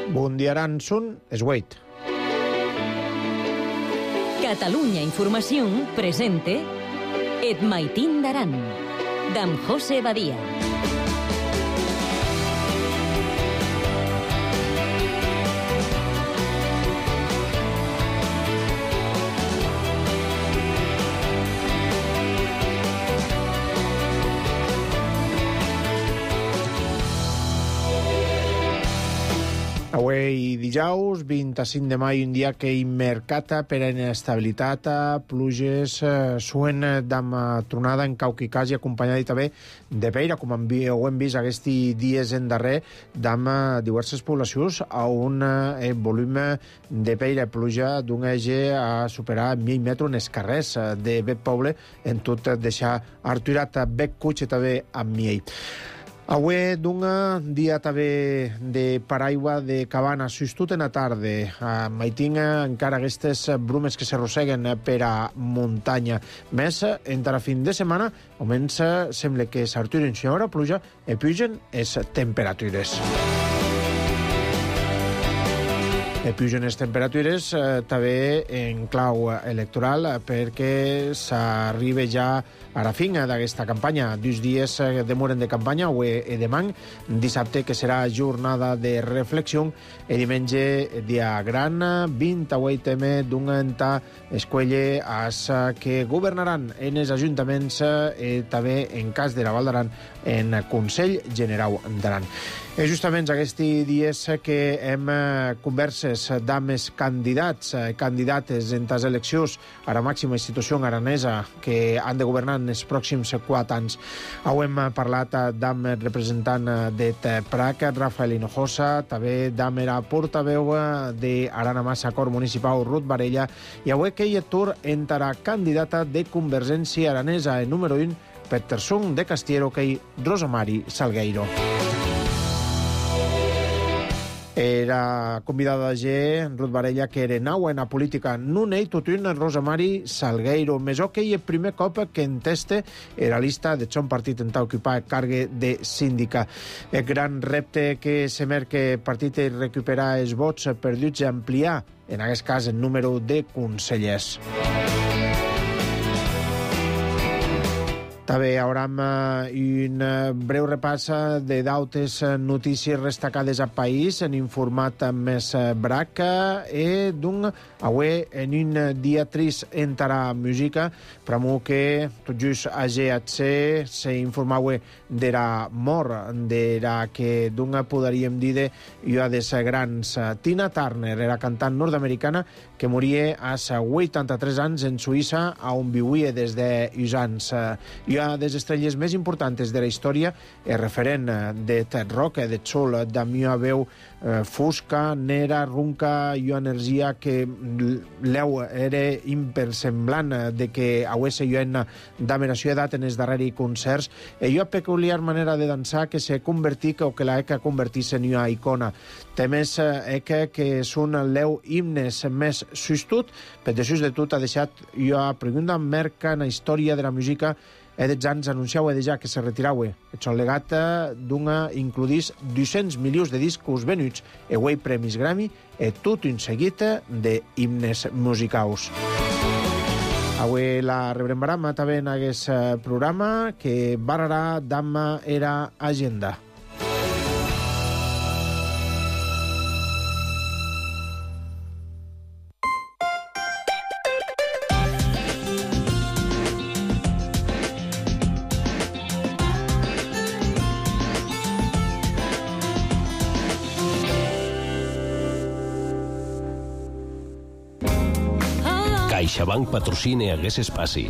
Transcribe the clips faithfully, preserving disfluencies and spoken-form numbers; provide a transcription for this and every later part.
Bundiaran sun esweit. Catalunya Información presente Et Maitín d'Aran, d'en José Badia. Avui dijous, vint-i-cinc de maig, un dia que hi mercata per inestabilitat, pluges, suen d'am tronada en Cauquicàs i acompanyada també de peira, com ho hem vist aquests dies en darrer, d'am diverses poblacions a un volum de peira i pluja d'un ege a superar mil metres en els carrers de Bet Poble, en tot deixar arturat Bet Cuig i també amb miei. Avui d'un dia també de paraigua de cabana, sustut en la tarda. A Maitín encara aquestes brumes que s'arrosseguen per a muntanya. Més, entre la fin de setmana, almenys sembla que s'arturen si hi haurà pluja i pugen les temperatures. I pugen les temperatures eh, també en clau electoral perquè s'arriba ja a la fin d'aquesta campanya. Dos dies demoren de campanya, avui i demà, dissabte que serà jornada de reflexió i diumenge dia gran, vint-i-vuit M d'un entà escuelle as que governaran en els ajuntaments i també en cas de la Val d'Aran en Consell Generau d'Aran. I justament aquests dies que hem converses amb els candidats, candidates en les eleccions a la màxima institució aranesa que han de governar en els pròxims quatre anys. Avui hem parlat amb el representant de Prac, Rafael Hinojosa, també amb la portaveu d'Aran Massa Acord Municipal, Ruth Varela, i avui que hi ha tour entre la candidata de Convergència Aranesa, el número un, Peterson de Castiero, que hi Rosa Mari Salgueiro. Era convidada de G, Ruth Varela, que era nau en la política. Non ei tot un Rosa Mari Salgueiro. Més o que hi el primer cop que en teste era lista de son partit en ocupar el cargue de síndica. El gran repte que se merca el partit és recuperar els vots perduts i ampliar, en aquest cas, el número de consellers. També haurem un breu repàs de d'altres notícies destacades al país, en informat més brac, i d'un avui en un dia trist entre la música, però que tot just a G H C s'informava de la mort de la que d'un podríem dir de una de les grans. Tina Turner era cantant nord-americana que moria als vuitanta-tres anys en Suïssa, on vivia des de uns anys. I una de les estrelles més importants de la història, el referent de Ted Rock, de soul, de una veu eh, fosca, nera, ronca i una energia que l'eu era impersemblant de que hagués una dameració d'edat en els darrers concerts i una peculiar manera de dansar que se convertí o que la ECA convertís en una icona. Temes ECA que són l'eu himnes més sustut, per després de tot ha deixat una pregunta merca en la història de la música. E dels anys anunciava de ja que se retirava. El seu legat d'una includís dos-cents milions de discos venuts e avui premis Grammy e tot un seguit d'himnes musicals. Avui la rebrem barama també en aquest programa que barrarà d'amma era agenda. CaixaBank patrocina aquest espai.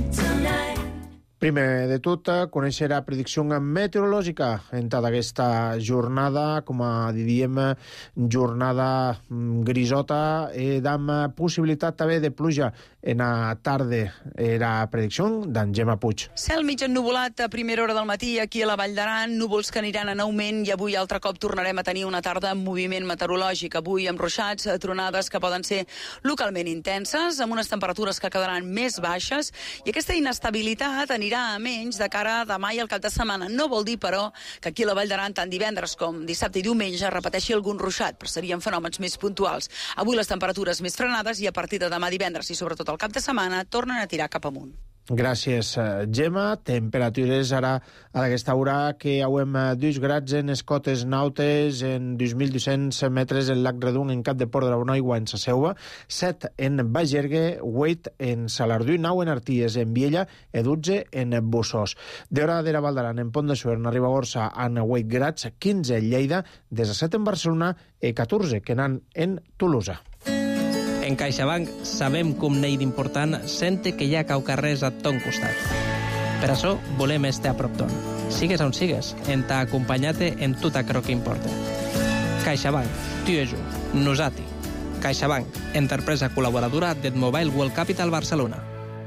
Primer de tot, conèixer la predicció meteorològica en tota aquesta jornada, com a diríem, jornada grisota i amb possibilitat també de pluja en la tarda. Era predicció d'en Gemma Puig. Cel mig ennuvolat a primera hora del matí aquí a la Vall d'Aran, núvols que aniran en augment i avui altre cop tornarem a tenir una tarda amb moviment meteorològic. Avui amb ruixats, tronades que poden ser localment intenses, amb unes temperatures que quedaran més baixes i aquesta inestabilitat anirà s'anirà a menys de cara a demà i al cap de setmana. No vol dir, però, que aquí a la Vall d'Aran, tant divendres com dissabte i diumenge, repeteixi algun ruixat, però serien fenòmens més puntuals. Avui les temperatures més frenades i a partir de demà divendres i sobretot el cap de setmana tornen a tirar cap amunt. Gràcies, Gemma. Temperatures ara a aquesta hora que hauem dos grads en les cotes nautes, en dos mil dos-cents metres en Lac Redung, en Cap de Port de la Bonaigua, en Sa Seua, set en Bagergue, vuit en Salardú, nou en Arties, en Viella, i dotze en Bossós. D'hora de la Val d'Aran, en Pont de Suert, en Ribagorça, en vuit grads, quinze en Lleida, disset en Barcelona i catorze que n'han en Tolosa. En CaixaBank sabem com n'hi d'important sente que hi ha caucarrers a ton costat. Per això volem estar a prop ton. Sigues on sigues, en t'ha acompanyat-te en tot aquello que importa. CaixaBank, tu i jo, nosati. CaixaBank, empresa col·laboradora del Mobile World Capital Barcelona.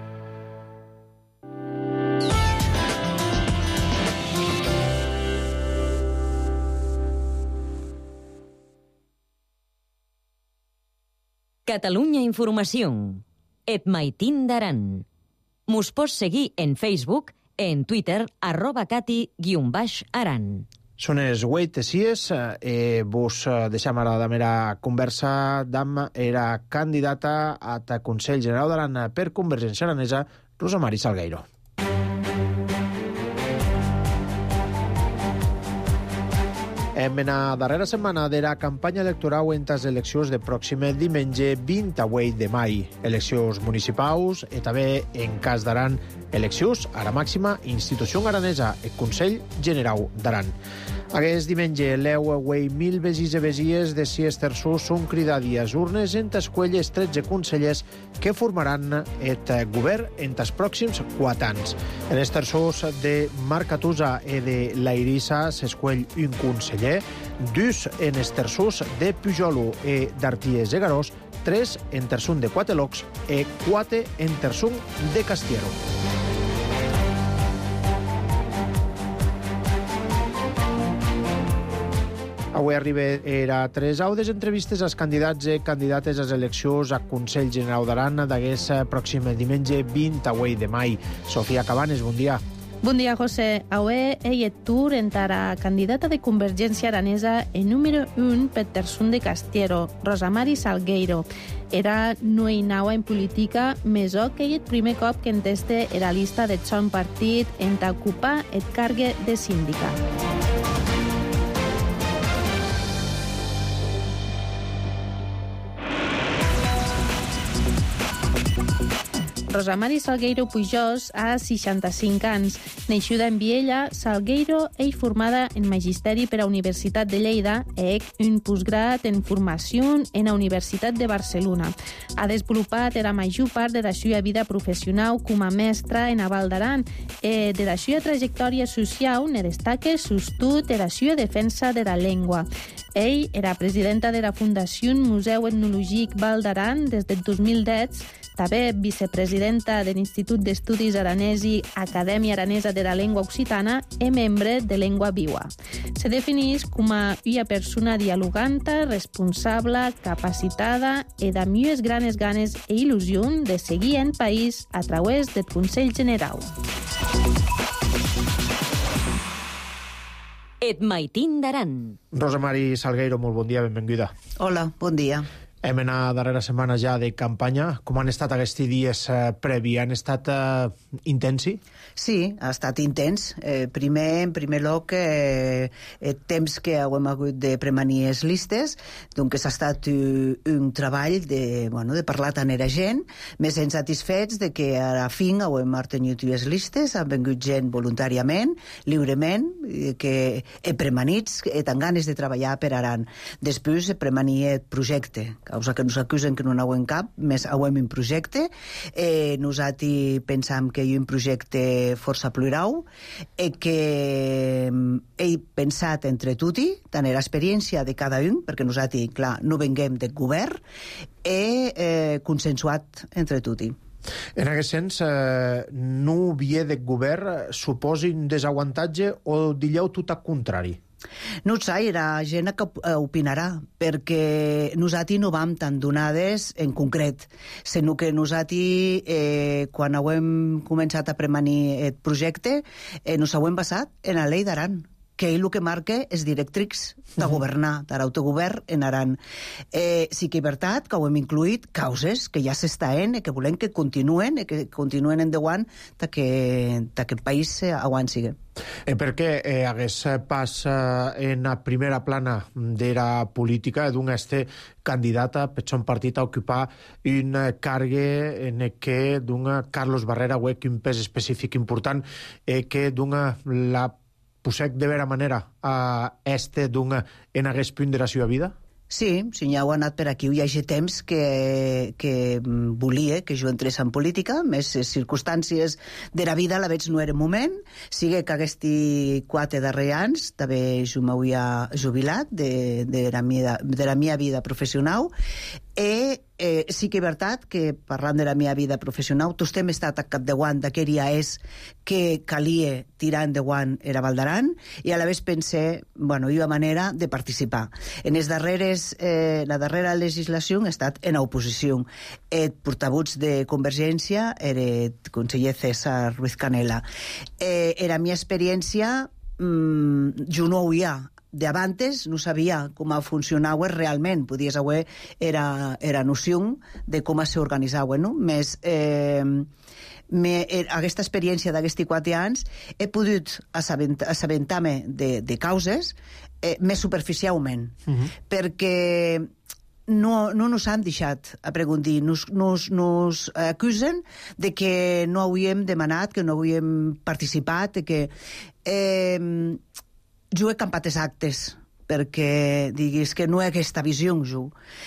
Catalunya Informació. Et Maitín d'Aran. Mos pots seguir en Facebook, en Twitter, arroba cati guion baix aran. Són els vuit sies, eh, vos deixem ara la mera conversa d'amb era candidata a Consell General d'Aran per Convergència Aranesa, Rosa Mari Salgueiro. En la darrera setmana de la campanya electoral en les eleccions de pròxim diumenge vint-i-vuit de maig. Eleccions municipals i també, en cas d'Aran, eleccions a la màxima institució aranesa, el Consell General d'Aran. Aquest diumenge, l'eu vuit mil vesis i vesies de sis terços són cridats a urnes en t'escuelles tretze consellers que formaran el govern en els pròxims quatre anys. En els terços de Marcatusa i de l'Airissa s'escuell un conseller, dos en els terços de Pujolu i d'Arties i Garós, tres en terçum de Quatelocs i quatre en terçum de Castiero. Avui arriba era tres audes entrevistes als candidats i candidates a les eleccions a Consell General d'Aran d'aquest pròxim diumenge vint-i-vuit de maig. Sofia Cabanes, bon dia. Bon dia, José. Avui ell et tur entara candidata de Convergència Aranesa en número un per Terçum de Castiero, Rosa Mari Salgueiro. Era noinaua en política, més o que ell el primer cop que enteste era lista de son partit en ocupar el cargue de síndica. Rosa Mari Salgueiro Pujós ha seixanta-cinc anys. Neixuda en Viella, Salgueiro és formada en Magisteri per a Universitat de Lleida i un postgrat en Formació en la Universitat de Barcelona. Ha desenvolupat la major part de la seva vida professional com a mestra en la Val d'Aran i de la seva trajectòria social ne destaca sostut de la seva defensa de la llengua. Ell era presidenta de la Fundació Museu Etnològic Val d'Aran des del dos mil deu, també vicepresidenta de l'Institut d'Estudis Aranès i Acadèmia Aranesa de la Llengua Occitana i membre de Llengua Viva. Se defineix com a una persona dialoganta, responsable, capacitada i amb unes grans ganes i il·lusió de seguir en país a través del Consell General. Et Maitín d'Aran. Rosa Mari Salgueiro, molt bon dia, benvinguda. Hola, bon dia. Hem anat darrera setmana ja de campanya. Com han estat aquests dies eh, previ? Han estat eh, intensi? Sí, ha estat intens. Eh, primer, en primer lloc, eh, eh, temps que hem hagut de premanir les listes, doncs ha estat un, un treball de, bueno, de parlar tant era gent, més en satisfets de que a la fin hem mantingut les listes, han vengut gent voluntàriament, lliurement, que he premanits, he tan ganes de treballar per Aran. Després he premanit el projecte, causa que nos acusen que no n'hauem cap, més hauem un projecte. Eh, nosaltres pensam que hi ha un projecte força plurau i que he pensat entre tutti, tant l'experiència de cada un, perquè nosaltres, clar, no venguem del govern, he eh, consensuat entre tutti. En aquest sens, eh, no havia de govern suposi un desaguantatge o dieu tot al contrari? No ho sé, era gent que opinarà, perquè nosaltres no vam tan donades en concret, sinó que nosaltres, eh, quan hem començat a premanir el projecte, eh, nos hem basat en la llei d'Aran, que ell el que marca és directrics de governar, de l'autogovern en Aran. Eh, sí que és veritat que ho hem incluït causes que ja s'estaven i que volem que continuen, i que continuen endavant que, que el país avanci. Eh, perquè eh, hagués pas eh, en la primera plana de la política d'un este candidata per son partit a ocupar un cargue en què d'un Carlos Barrera ho un pes específic important eh, que d'un la posec de vera manera a este d'un en hagués punt de la seva vida? Sí, sí, ja ho ha anat per aquí. Hi ha temps que, que volia que jo entrés en política, més circumstàncies de la vida, la veig no era moment. Sigue que aquests quatre darrers anys també jo m'havia jubilat de, de, la meva, de la meva vida professional. I eh, sí que és veritat que, parlant de la meva vida professional, tots hem estat a capdavant d'aquest dia és que calia tirar endavant era Val d'Aran, i a la vegada pensé, bueno, hi ha manera de participar. En les darreres, eh, la darrera legislació he estat en oposició. El portavoz de Convergència era el conseller César Ruiz Canela. Eh, era la meva experiència, mmm, jo no ho hi ha. D'abans no sabia com funcionava realment, podies haver era, era noció de com s'organitzava, no? Més eh, me, eh, aquesta experiència d'aquests quatre anys he pogut assabentar-me de, de causes eh, més superficialment, uh-huh. perquè no, no nos han deixat a preguntar, nos, nos, nos acusen de que no havíem demanat, que no havíem participat, de que... Eh, jo he campat els actes perquè diguis que no hi ha aquesta visió jo.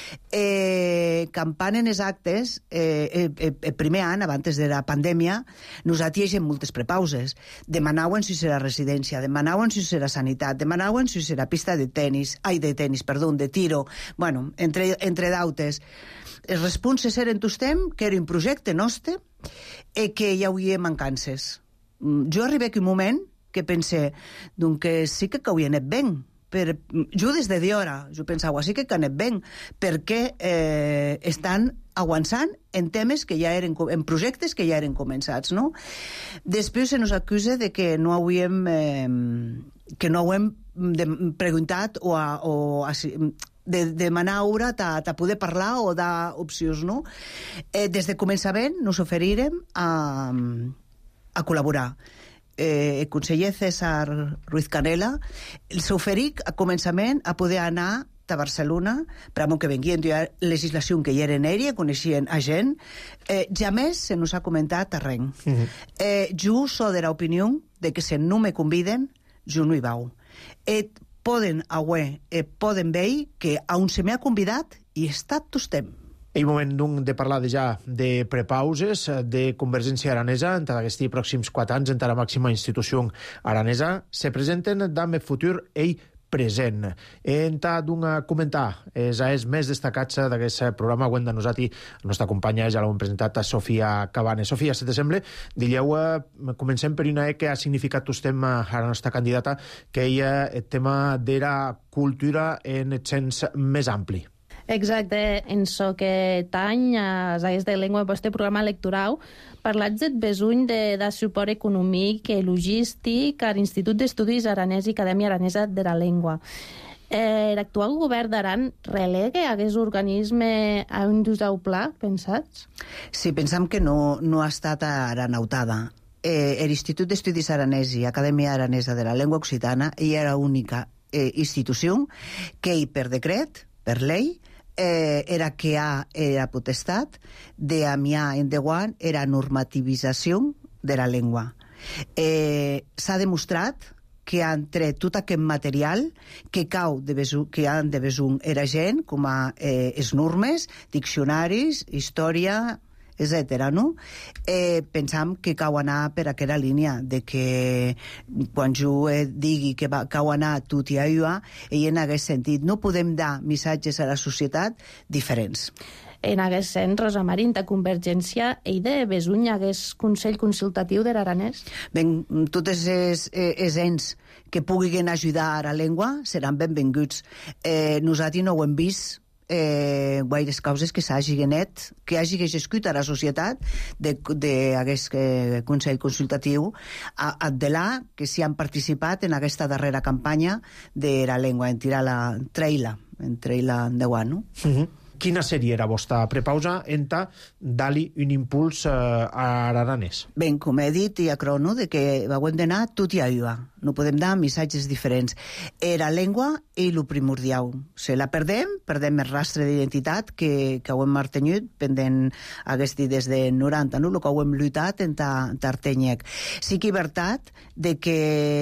Eh, campant en els actes, eh, eh, el primer any, abans de la pandèmia, nosaltres hi ha moltes prepauses. Demanaven si serà residència, demanaven si serà sanitat, demanaven si serà pista de tenis, ai, de tenis, perdó, de tiro, bueno, entre, entre d'altres. Els responses eren tostem que era un projecte nostre i que hi hauria mancances. Jo arribé a un moment que pense, doncs que sí que hauria anat ben. Per, jo des de d'hora, jo pensava, sí que ha anat ben, perquè eh, estan avançant en temes que ja eren, en projectes que ja eren començats, no? Després se nos acusa de que no hauríem, eh, que no hauríem de, preguntat o, a, o a, de, de demanar hora a, a poder parlar o dar opcions, no? Eh, des de començament nos oferirem a, a col·laborar. Eh, el conseller César Ruiz Canela s'oferic a començament a poder anar a Barcelona, per a que venguien de legislació que ja eren aèria, coneixien a gent, eh, ja més se nos ha comentat a ren. Uh-huh. eh, jo soc de l'opinió de que si no me conviden, jo no hi vau. Eh, poden haver, eh, poden veure que on se m'ha convidat i he estat tostem. És moment d'un de parlar de ja de prepauses de Convergència aranesa en aquests pròxims quatre anys, en la màxima institució aranesa. Se presenten d'ame futur ell present. En d'un comentar els és més destacats d'aquest programa, ho hem de nosaltres, la nostra companya ja l'hem presentat, a Sofia Cabanes. Sofia, si te sembla, digueu, comencem per una que ha significat vostè a la nostra candidata, que hi ha el tema de la cultura en el sens més ampli. Exacte, en aquest any, a l'Agués de Llengua, el vostre programa electoral, parlatz del besuny de, de suport econòmic i logístic a l'Institut d'Estudis Aranès i Acadèmia Aranesa de la Llengua. Eh, L'actual govern d'Aran relega aquest organisme a un dusau pla, pensats? Sí, pensam que no, no ha estat aranautada. Eh, L'Institut d'Estudis Aranès i Acadèmia Aranesa de la Llengua Occitana hi era l'única eh, institució que, per decret, per llei, Eh, era que ha era potestat de amiar endavant era normativització de la llengua. Eh, S'ha demostrat que han tret tot aquest material que cau de besu, que han de besum era gent, com a eh, es normes, diccionaris, història, etcètera, no? Eh, pensam que cau anar per aquella línia de que quan jo eh, digui que va, cau anar tot i allò, ell en aquest sentit no podem dar missatges a la societat diferents. en hagués sent Rosa Marín de Convergència i de Besuny hagués Consell Consultatiu de l'Aranès? Ben, totes els ens que puguin ajudar a la llengua seran benvinguts. Eh, nosaltres no ho hem vist eh, guaires causes que s'hagi net, que hagi escut a la societat d'aquest eh, Consell Consultatiu a, a de là que s'hi han participat en aquesta darrera campanya de la llengua, en tirar la treila, en treila endavant, no? Uh-huh. Quina seria la vostra prepausa enta dali un impuls eh, a l'aranès? Ben, com he dit, hi ha crono de que haurem d'anar tot i aigua. No podem dar missatges diferents. Era llengua i el primordial. Si la perdem, perdem el rastre d'identitat que, que ho hem mantingut pendent aquest des de noranta, no? El que ho hem lluitat en Tartenyec. Sí que hi veritat de que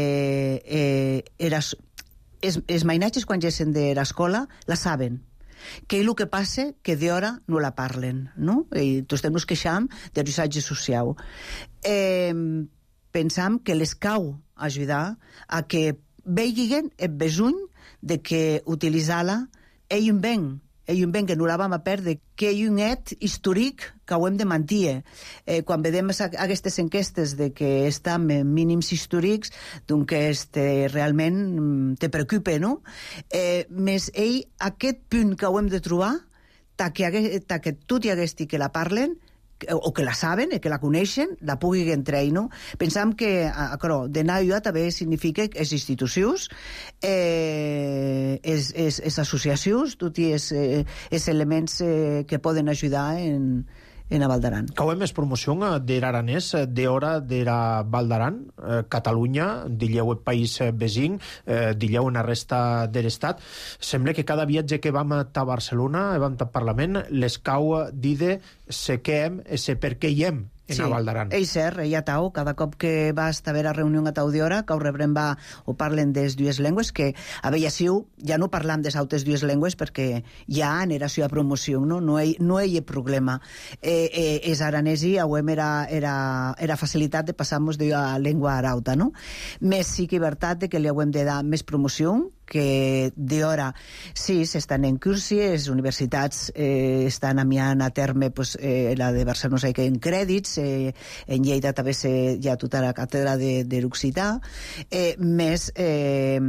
eh, era, els, els mainatges quan gessen de l'escola la saben, que el que passa que d'hora no la parlen, no? I tots ens queixam del missatge social. Eh, pensam que les cau ajudar a que vegin el besuny de que utilitzar-la és un ben, és un ben que no la vam a perdre, que és un et històric que ho hem de mantenir. Eh, quan vedem aquestes enquestes de que estan en mínims històrics, doncs este, realment te preocupa, no? Eh, més ell, aquest punt que ho hem de trobar, ta que, ta que tot hi haguesti que la parlen, o que la saben, que la coneixen, la puguin treure, no? Pensam que, però, d'anar a també significa que les institucions, eh, les, les, les associacions, tots els, els elements eh, que poden ajudar en, en a Val d'Aran. Cauem més promoció de l'aranès d'hora de la Val d'Aran, eh, Catalunya, dilleu el país vesin, eh, dilleu en la resta de l'estat. Sembla que cada viatge que vam a Barcelona, vam a Parlament, les cau dide se què hem, se per què hi hem en sí, a Val d'Aran. És cert, ja tau, cada cop que vas a haver a reunió a tau d'hora, que ho rebrem va o parlen des dues llengües, que a Bellaciu ja no parlam des altres dues llengües perquè ja en era seva promoció, no? No hi, no hi ha problema. Eh, eh, és aranesi, auem era, era, era facilitat de passar-nos de la llengua arauta, no? Més sí que veritat de que li hauem de dar més promoció, que d'hora sí, s'estan en cursi, les universitats eh, estan enviant a terme pues, eh, la de Barcelona que en crèdits, eh, en Lleida també se, hi ha tota la càtedra de, de l'Occità, eh, més eh,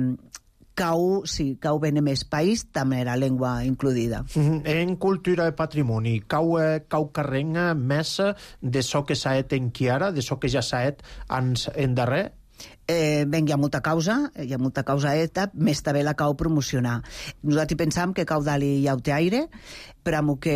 cau, sí, cau ben més país, també la llengua incluïda. Mm-hmm. En cultura i patrimoni, cau, cau carreng més de so que s'ha et en Chiara, de so que ja s'ha et ans en darrer? Eh, ben, hi ha molta causa, hi ha molta causa eta, més també la cau promocionar. Nosaltres pensam que cau dali hi ha aire, però amb que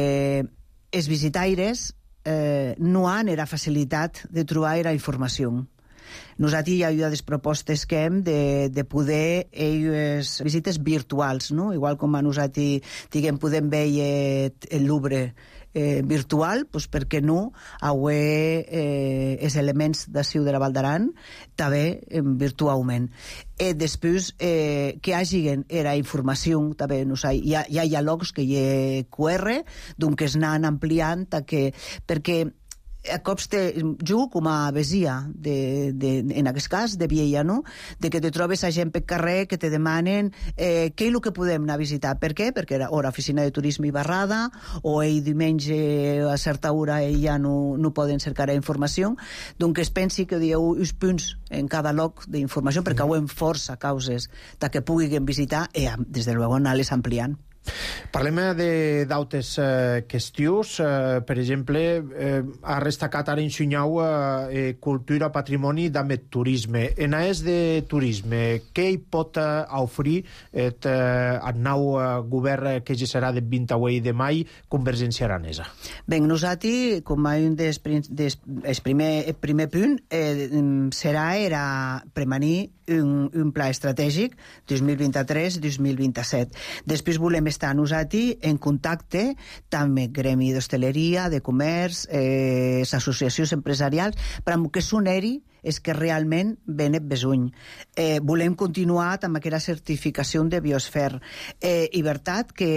els visitaires eh, no han era facilitat de trobar la informació. Nosaltres hi ha les propostes que hem de, de poder les visites virtuals, no? Igual com a nosaltres diguem, podem veure el Louvre eh, virtual, doncs per què no haver eh, els elements de Ciu de la Val d'Aran també eh, virtualment. E després eh, que hagin era informació també, no sé, hi ha, hi ha logs que hi ha Q R, doncs que es anan ampliant que, perquè a cops te, jo com a vesia de, de, en aquest cas de Viella, no? De que te trobes a gent per carrer que te demanen eh, què és el que podem anar a visitar. Per què? Perquè era hora oficina de turisme i barrada, o ell diumenge a certa hora ell ja no, no poden cercar informació, doncs es pensi que dieu uns punts en cada lloc d'informació perquè ho hem força causes de que puguin visitar i des de luego anar-les ampliant. Parlem d'altres eh, qüestions. Eh, per exemple, eh, ha destacat ara ensenyau eh, cultura, patrimoni amb el turisme. En és de turisme, què hi pot eh, oferir el eh, nou eh, govern que ja serà del vint-i-vuit de maig, Convergència Aranesa? Ben, nosaltres, com a un dels, des, el primer, el primer punt, eh, serà era premanir un, un pla estratègic dos mil vint-i-tres dos mil vint-i-set. Després volem estar nosaltres en contacte amb el gremi d'hostaleria, de comerç, eh, les associacions empresarials, per a que s'uneri és que realment venet besuny. Eh, volem continuar amb aquesta certificació de biosfer. Eh, I veritat que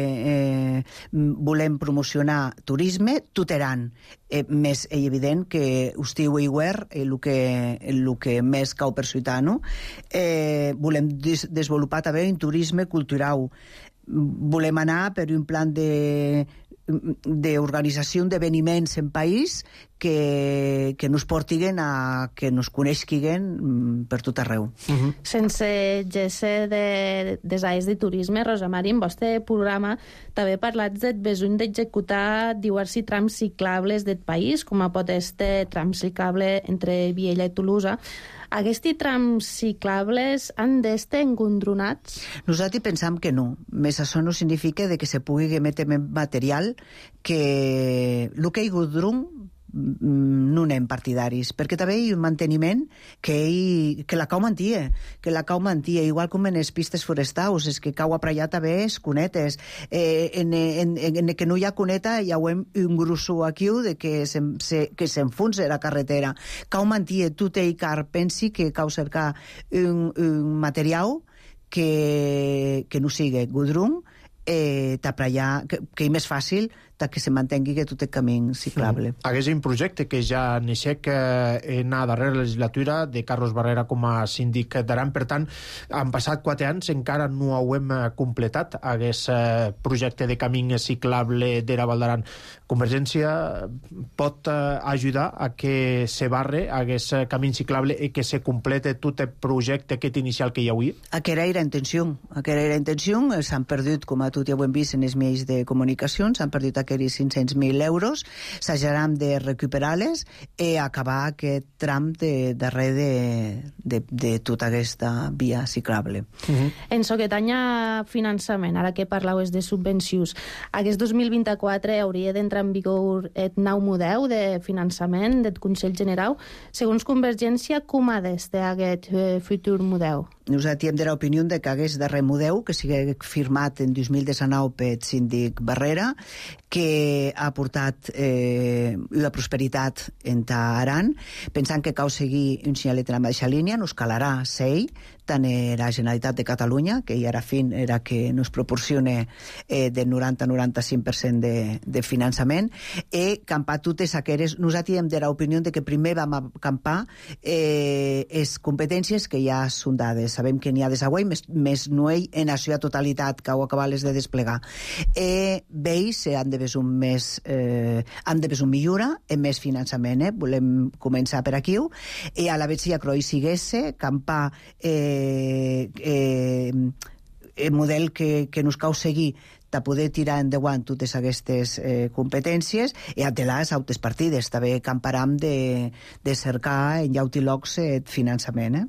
eh, volem promocionar turisme tuteran. Eh, més és evident que estiu i guer el que, el que més cau per ciutar, no? Eh, volem des desenvolupar també un turisme cultural. Volem anar per un plan de d'organització d'eveniments en país que, que nos portiguen a que nos coneixquiguen per tot arreu. Uh-huh. Sense gesser de, des àrees de turisme, Rosa Mari, en vostre programa també parlats del besony d'executar diversos trams ciclables del país, com a pot este tram ciclable entre Viella i Tolosa. Aquests trams ciclables han d'estar engondronats? Nosaltres pensam que no. Més això no significa de que se pugui emetre material que el que hi godrun no anem partidaris, perquè també hi ha un manteniment que, hi, que la cau mantia, que la cau mantia, igual com en les pistes forestals, és que cau a prallà també és cunetes. Eh, en, en, en que no hi ha cuneta hi ha un grusso aquí de que s'enfonsa se, la carretera. Cau mantia, tu te i car pensi que cau cercar un, un material que, que no sigui godrun, eh, t'aprallà, que, que és més fàcil que se mantengui que tot el camí ciclable. Mm. Hagués un projecte que ja neixec eh, en la darrera legislatura de Carlos Barrera com a síndic d'Aran. Per tant, han passat quatre anys, encara no ho hem completat, hagués eh, projecte de camí ciclable d'Era Val d'Aran. Convergència pot eh, ajudar a que se barre hagués camí ciclable i que se complete tot el projecte aquest inicial que hi hauria? Aquesta era la intenció. Aquesta era la intenció. S'han perdut, com a tot ja ho hem vist en els mitjans de comunicació, s'han perdut aquells cinc-cents mil euros, s'hajaran de recuperar-les i acabar aquest tram de darrere de, de, de tota aquesta via ciclable. Uh-huh. En so que tanya finançament, ara que parlàveu de subvencions, aquest dos mil vint-i-quatre hauria d'entrar en vigor el nou model de finançament del Consell General. Segons Convergència, com ha d'estar aquest eh, futur model? Nosaltres hem de l'opinió de que hagués darrer model, que sigui firmat en dos mil dinou per síndic Barrera, que ha portat eh, una prosperitat en Aran, pensant que cal seguir un senyalet en la mateixa línia, nos calarà sei, tant la Generalitat de Catalunya, que ja era fin, era que nos proporcione eh, del noranta a noranta-cinc per cent de, de finançament, i campar totes aquelles... Nosaltres hem de l'opinió de que primer vam campar eh, les competències que ja són dades. Sabem que n'hi ha de següent, més, més no ell en la seva totalitat, que ho acabar-les de desplegar. Eh, veus han de ves un més... Eh, han de ves un millora, en més finançament, eh? Volem començar per aquí, i a la vegada si a Croi siguesse, campar... Eh, Eh, eh, el model que, que nos cal seguir de poder tirar endavant totes aquestes eh, competències i atelar les altres partides. També camparam de, de cercar en llautilocs el finançament, eh?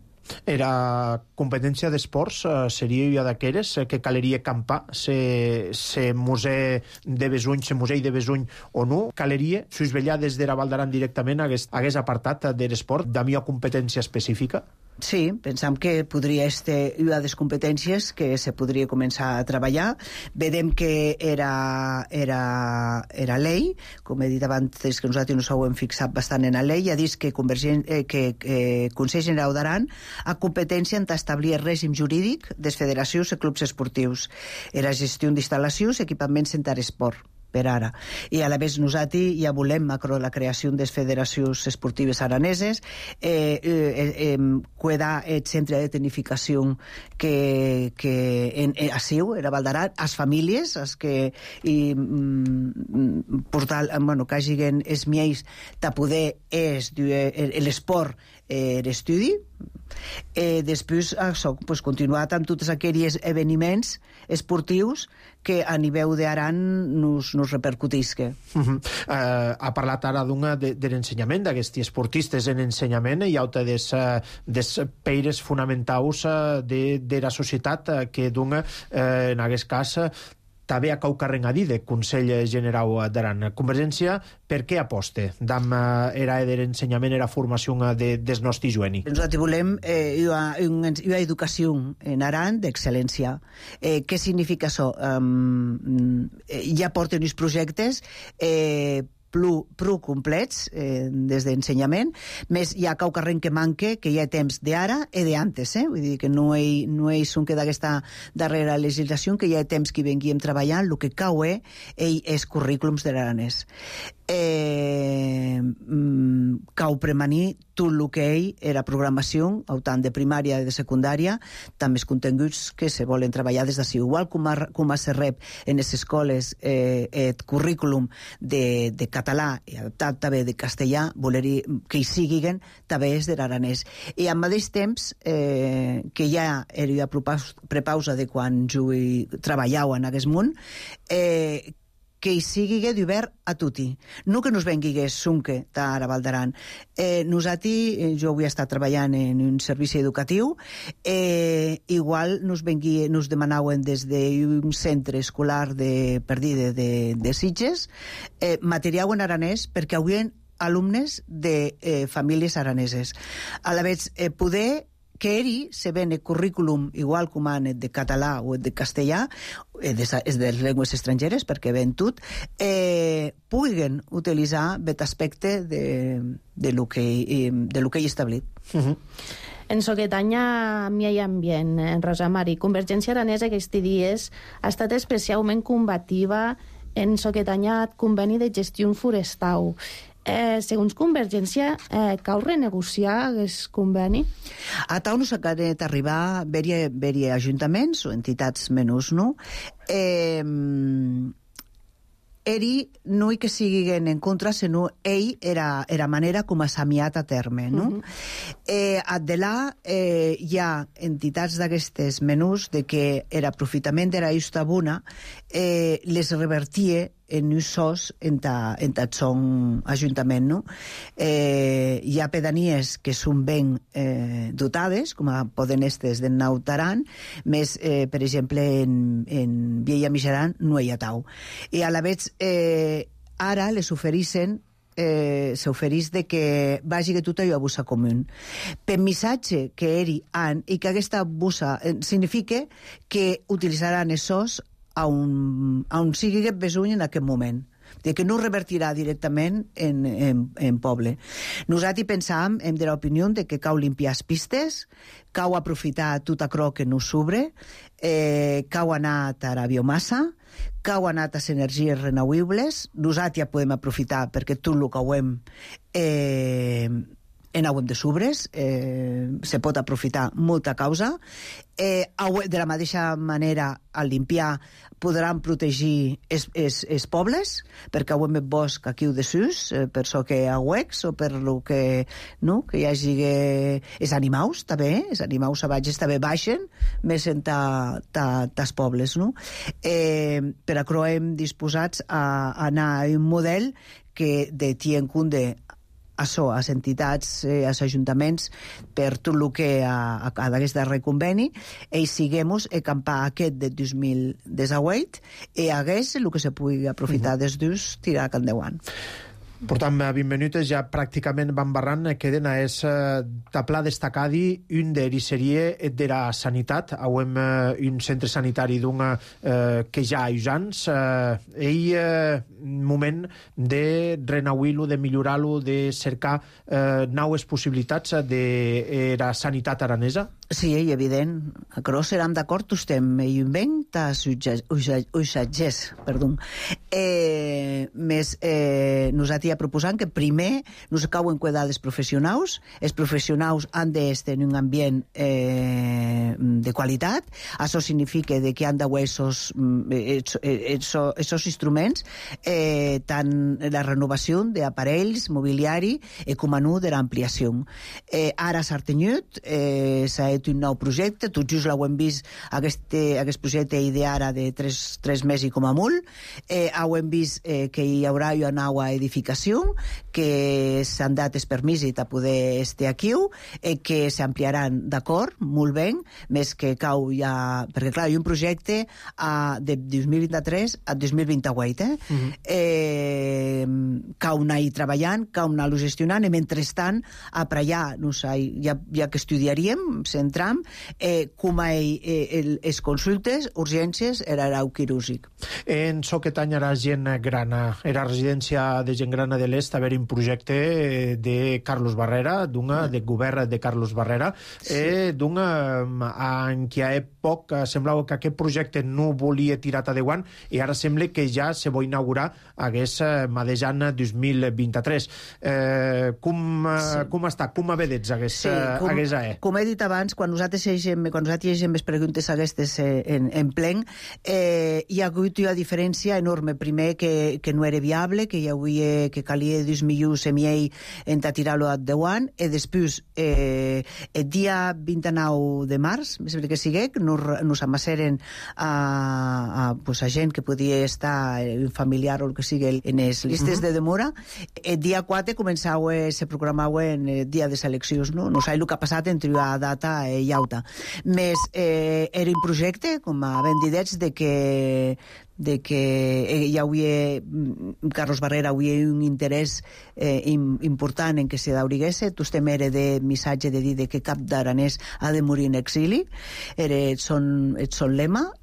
Era competència d'esports, eh, seria ja d'aquelles eh, que caleria campar se, se museu de Besuny, se museu de Besuny o no, caleria susvellar des de la Val d'Aran directament hagués, hagués apartat de l'esport de meva competència específica? Sí, pensam que podria ser una de les competències que se podria començar a treballar. Vedem que era, era, era llei, com he dit abans, que nosaltres no s'ho hem fixat bastant en la llei, ha dit que, eh, que eh, Consell General d'Aran ha competència en establir el règim jurídic de les federacions i clubs esportius, la gestió d'instal·lacions, equipaments en esport per ara. I a la vegada nosaltres ja volem la creació de les federacions esportives araneses, eh, eh, eh, cuidar el centre de tecnificació que, que en, en, a Siu, era Val d'Aran, les famílies, les que i, mm, portar, bueno, que hagin els miels de poder és l'esport, eh, l'estudi. Eh, després això, pues, continuat amb tots aquells esdeveniments esportius que a nivell d'Aran nos, nos repercutisque. Uh -huh. uh, ha parlat ara d'una de, de l'ensenyament, d'aquests esportistes en ensenyament, i altra des, uh, des peires fonamentals uh, de, de la societat uh, que d'una, uh, en aquest cas, uh, també a cau carregadí de Consell General d'Aran. Convergència, per què aposta d'am era de l'ensenyament, era formació de, des nostres joves? Nosaltres volem eh, una, una educació en Aran d'excel·lència. Eh, què significa això? Um, ja porten uns projectes eh, Prou, prou complets eh, des d'ensenyament, més hi ha cau carrer que manque, que hi ha temps d'ara i d'antes, eh? Vull dir que no hi, no hi són que d'aquesta darrera legislació, que hi ha temps que venguíem treballant, el que cau eh, és currículums de l'aranès. eh, mm, cau premanir tot el que ell era programació, tant de primària i de secundària, també els continguts que se volen treballar des d'ací. Igual com, a, com a se rep en les escoles eh, el currículum de, de català i adaptat també de castellà, voler que hi siguin també és de l'aranès. I al mateix temps eh, que ja era prepausa de quan jo treballava en aquest món, eh, que hi sigui d'obert a tutti. No que nos vengui sunque d'ara Val d'Aran. Eh, nosaltres, jo avui he estat treballant en un servici educatiu, eh, igual nos, vengui, nos demanaven des d'un centre escolar de, per dir, de, de, de Sitges, eh, material en aranès perquè hi alumnes de eh, famílies araneses. A la vegada, eh, poder que eri se ven el currículum igual com en de català o de castellà, és de, de les llengües estrangeres, perquè ven tot, eh, puguen utilitzar aquest aspecte de, de lo que, de lo que hi establit. Uh-huh. En Soquetanya, Mia i Ambient, en Rosa Mari, Convergència Aranesa aquests dies ha estat especialment combativa en Soquetanya conveni de gestió forestal. Eh, segons Convergència, eh, cal renegociar aquest conveni? A tau no s'ha d'arribar veri ajuntaments o entitats menys, no? Eh, eri no hi que siguin en contra, sinó ell era, era manera com a s'amiat a terme, no? Uh-huh. eh, ad de là eh, hi ha entitats d'aquestes menús de que era aprofitament era justa bona, eh, les revertia en usos en ta, en ta son ajuntament, no? Eh, hi ha pedanies que són ben eh, dotades, com a poden estes de Nautaran, més, eh, per exemple, en, en Vieja Mijaran no hi ha tau. I a la vegada, eh, ara les ofereixen eh, s'oferís de que vagi que tot allò a bussa comú. Per missatge que eri han i que aquesta bussa eh, significa que utilitzaran esos a un, a un sigui que besuny en aquest moment, de que no revertirà directament en, en, en poble. Nosaltres pensàvem, hem de l'opinió de que cau limpiar les pistes, cau aprofitar tot això que no s'obre, eh, cau anar a la biomassa, cau anar a les energies renovables, nosaltres ja podem aprofitar perquè tot el que ho hem eh, en aigüem de sobres, eh, se pot aprofitar molta causa. Eh, de la mateixa manera, al limpiar, podran protegir els, els, els pobles, perquè aigüem el bosc aquí de sus, eh, per so que aigüecs o per lo que, no, que hi hagi els animals, també, els animals salvatges també baixen més en ta, ta, tas pobles, no? Eh, per a croem disposats a, a anar a un model que de tien cunde això, a les entitats, eh, als ajuntaments, per tot el que a, a, a d'aquest darrer conveni, i siguem-nos a campar aquest de dos mil disset i hagués el que se pugui aprofitar uh-huh. des d'ús tirar cap endavant. Portam vint minuts, ja pràcticament van barrant, queden a es taplar destacadi un d'eri seria de la sanitat. Auem un centre sanitari d'un eh, que ja ha usants. Eh, ell eh, moment de renauir-lo, de millorar-lo, de cercar eh, naues possibilitats de la sanitat aranesa? Sí, és evident. A Cros serem d'acord, estem i ben tas usatgers, perdó. Eh, més eh, nosaltres ja proposant que primer nos cauen cuidar els professionals. Els professionals han d'estar en un ambient eh, de qualitat. Això significa de que han d'haver esos, esos, esos instruments, eh, tant la renovació d'aparells, mobiliari, eh, com a nu de l'ampliació. Eh, ara s'ha tenyut, eh, s'ha un nou projecte, tot just l'hem vist aquest, aquest projecte ideara de tres, tres mesos com a molt, eh, hem vist eh, que hi haurà una nova edificació, que s'han dat els permisos a poder estar aquí, eh, que s'ampliaran d'acord, molt bé, més que cau ja... Perquè, clar, hi ha un projecte a, de dos mil vint-i-tres a dos mil vint-i-vuit, eh? Uh-huh. eh cau anar-hi treballant, cau anar-lo gestionant, i mentrestant, a allà, no sé, ja, ja que estudiaríem, se'n tram, eh, com a eh, les consultes, urgències, era rau quirúrgic. En so que tany era gent grana, era residència de gent grana de l'est, haver un projecte de Carlos Barrera, d'una, de govern de Carlos Barrera, sí. eh, d'una en què a poc semblava que aquest projecte no volia tirar endavant i ara sembla que ja se vol inaugurar hagués madejant dos mil vint-i-tres. Eh, com, sí. com està? Com vedetes hagués, sí, com, hagués a e? Com he dit abans, quan nosaltres llegim, quan nosaltres llegim les preguntes aquestes en, en plen, eh, hi ha hagut una diferència enorme. Primer, que, que no era viable, que hi havia, que calia dos milions i mig en tirar-lo endavant, i després, eh, el dia vint-i-nou de març, que sigui, nos, nos amasseren a, a, pues, a gent que podia estar un familiar o el que sigui en les llistes uh -huh. de demora. El dia quatre començava, se programava en el dia de seleccions, no? No sé el que ha passat entre una data i altra. Més, eh, era un projecte, com a ben didets, de que de que hi havia Carlos Barrera havia un interès eh, important en que se daurigués. Tu estem era de missatge de dir de que cap d'aranès ha de morir en exili, era el son, el son lema.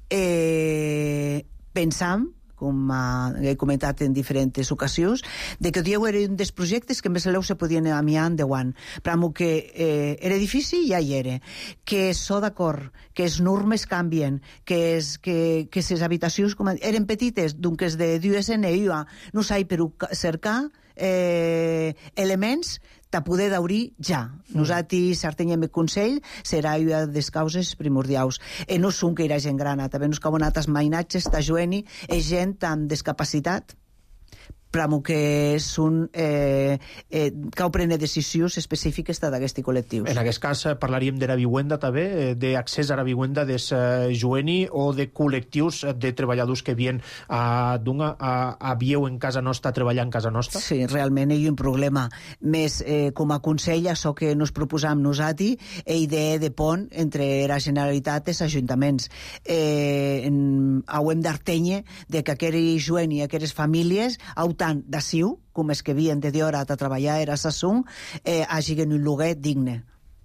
Eh, pensam, com he comentat en diferents ocasions, de que dieu era un dels projectes que més l'eu se podien amiar endavant. Però que eh, era difícil, ja hi era. Que so d'acord, que les normes canvien, que les que, que habitacions com, eren petites, doncs de dues en una, no sé, per cercar eh, elements de poder daurir ja. Nosaltres, Sartenyem el Consell, serà una de les causes primordials. E no són que era gent grana, també nos cauen altres mainatges, ta joeni, és gent amb discapacitat, però que són eh, eh, que prenen decisions específiques d'aquests col·lectius. En aquest cas parlaríem de la vivienda també, d'accés a la vivienda des eh, joeni o de col·lectius de treballadors que vien a, a, a vieu en casa nostra, a treballar en casa nostra? Sí, realment hi ha un problema. Més, eh, com a Consell, això que nos proposam nosaltres, és idea de pont entre la Generalitat i els ajuntaments. Eh, en, hauem d'artenye de que aquells joeni, aquelles famílies, tant d'aciu, com és que havien de dir-hora a treballar era Sassung, eh, hagin un lloguer digne.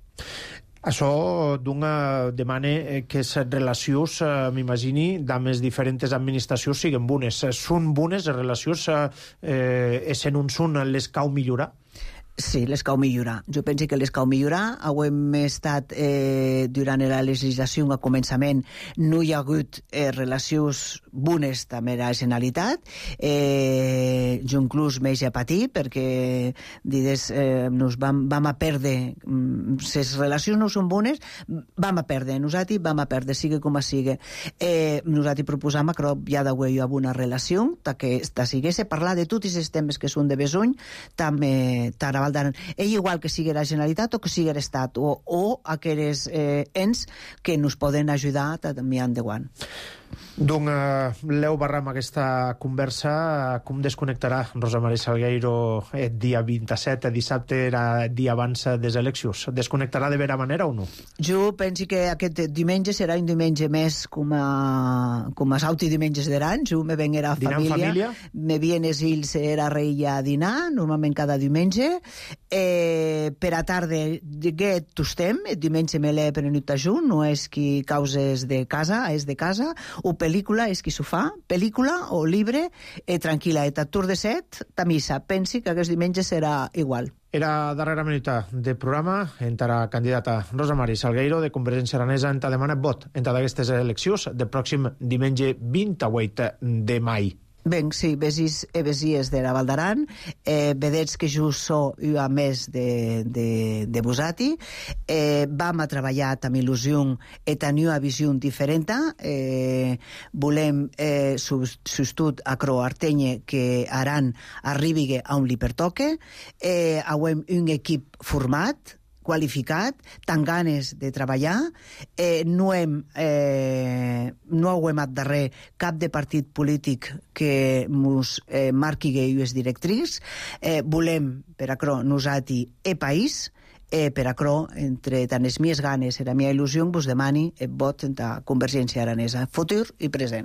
Això d'una demana que les relacions, eh, m'imagini, amb les diferents administracions siguin bones. Són bones les relacions, eh, essent un són les cau millorar? Sí, les cau millorar. Jo penso que les cau millorar. Hem estat, eh, durant la legislació a començament, no hi ha hagut eh, relacions bones també a la Generalitat. Eh, jo inclús m'he ja patir perquè dides, eh, nos vam, vam a perdre. Si les relacions no són bones, vam a perdre. Nosaltres vam a perdre, sigui com sigui. Eh, nosaltres proposam que hi ha d'haver una bona relació, que sigués a parlar de tots els temes que són de besony, també t'ara és igual que sigui la Generalitat o que sigui l'Estat o, o aquells eh, ens que ens poden ajudar també endavant. Donc, uh, l'heu barrar amb aquesta conversa. Com desconnectarà Rosa Maria Salgueiro el dia vint-i-set, dissabte era dia abans de les eleccions? Desconnectarà de vera manera o no? Jo penso que aquest diumenge serà un diumenge més com a, com a sauti diumenges d'Aran. Jo me venguera a família. Dinar en família? Me vienes ells era rei a dinar, normalment cada diumenge. Eh, per a tarda que tostem, el diumenge me l'he prenut a junt, no és que causes de casa, és de casa, o pel·lícula, és qui s'ho fa, pel·lícula o llibre, eh, tranquil·la, et atur de set, ta missa. Pensi que aquest diumenge serà igual. Era darrera minuta de programa, entra candidata Rosa Maria Salgueiro, de Convergència Aranesa, enta demana vot entre d'aquestes eleccions del pròxim diumenge vint-i-vuit de maig. Ben, sí, besis e besies de la Val d'Aran, eh, vedets que jo so una més de, de, de vosati, eh, vam a treballar amb il·lusió i tenir una visió diferent, eh, volem eh, substitut a Croartenye que Aran arribi a on li pertoque, eh, hauem un equip format, qualificat, tan ganes de treballar, eh, no hem eh, no hem at darrer cap de partit polític que mos eh, marqui les directrius, eh, volem per a cro nosati e país, eh, per a cro entre tant les mies ganes i la mia il·lusió vos demani el vot en la Convergència Aranesa, futur i present.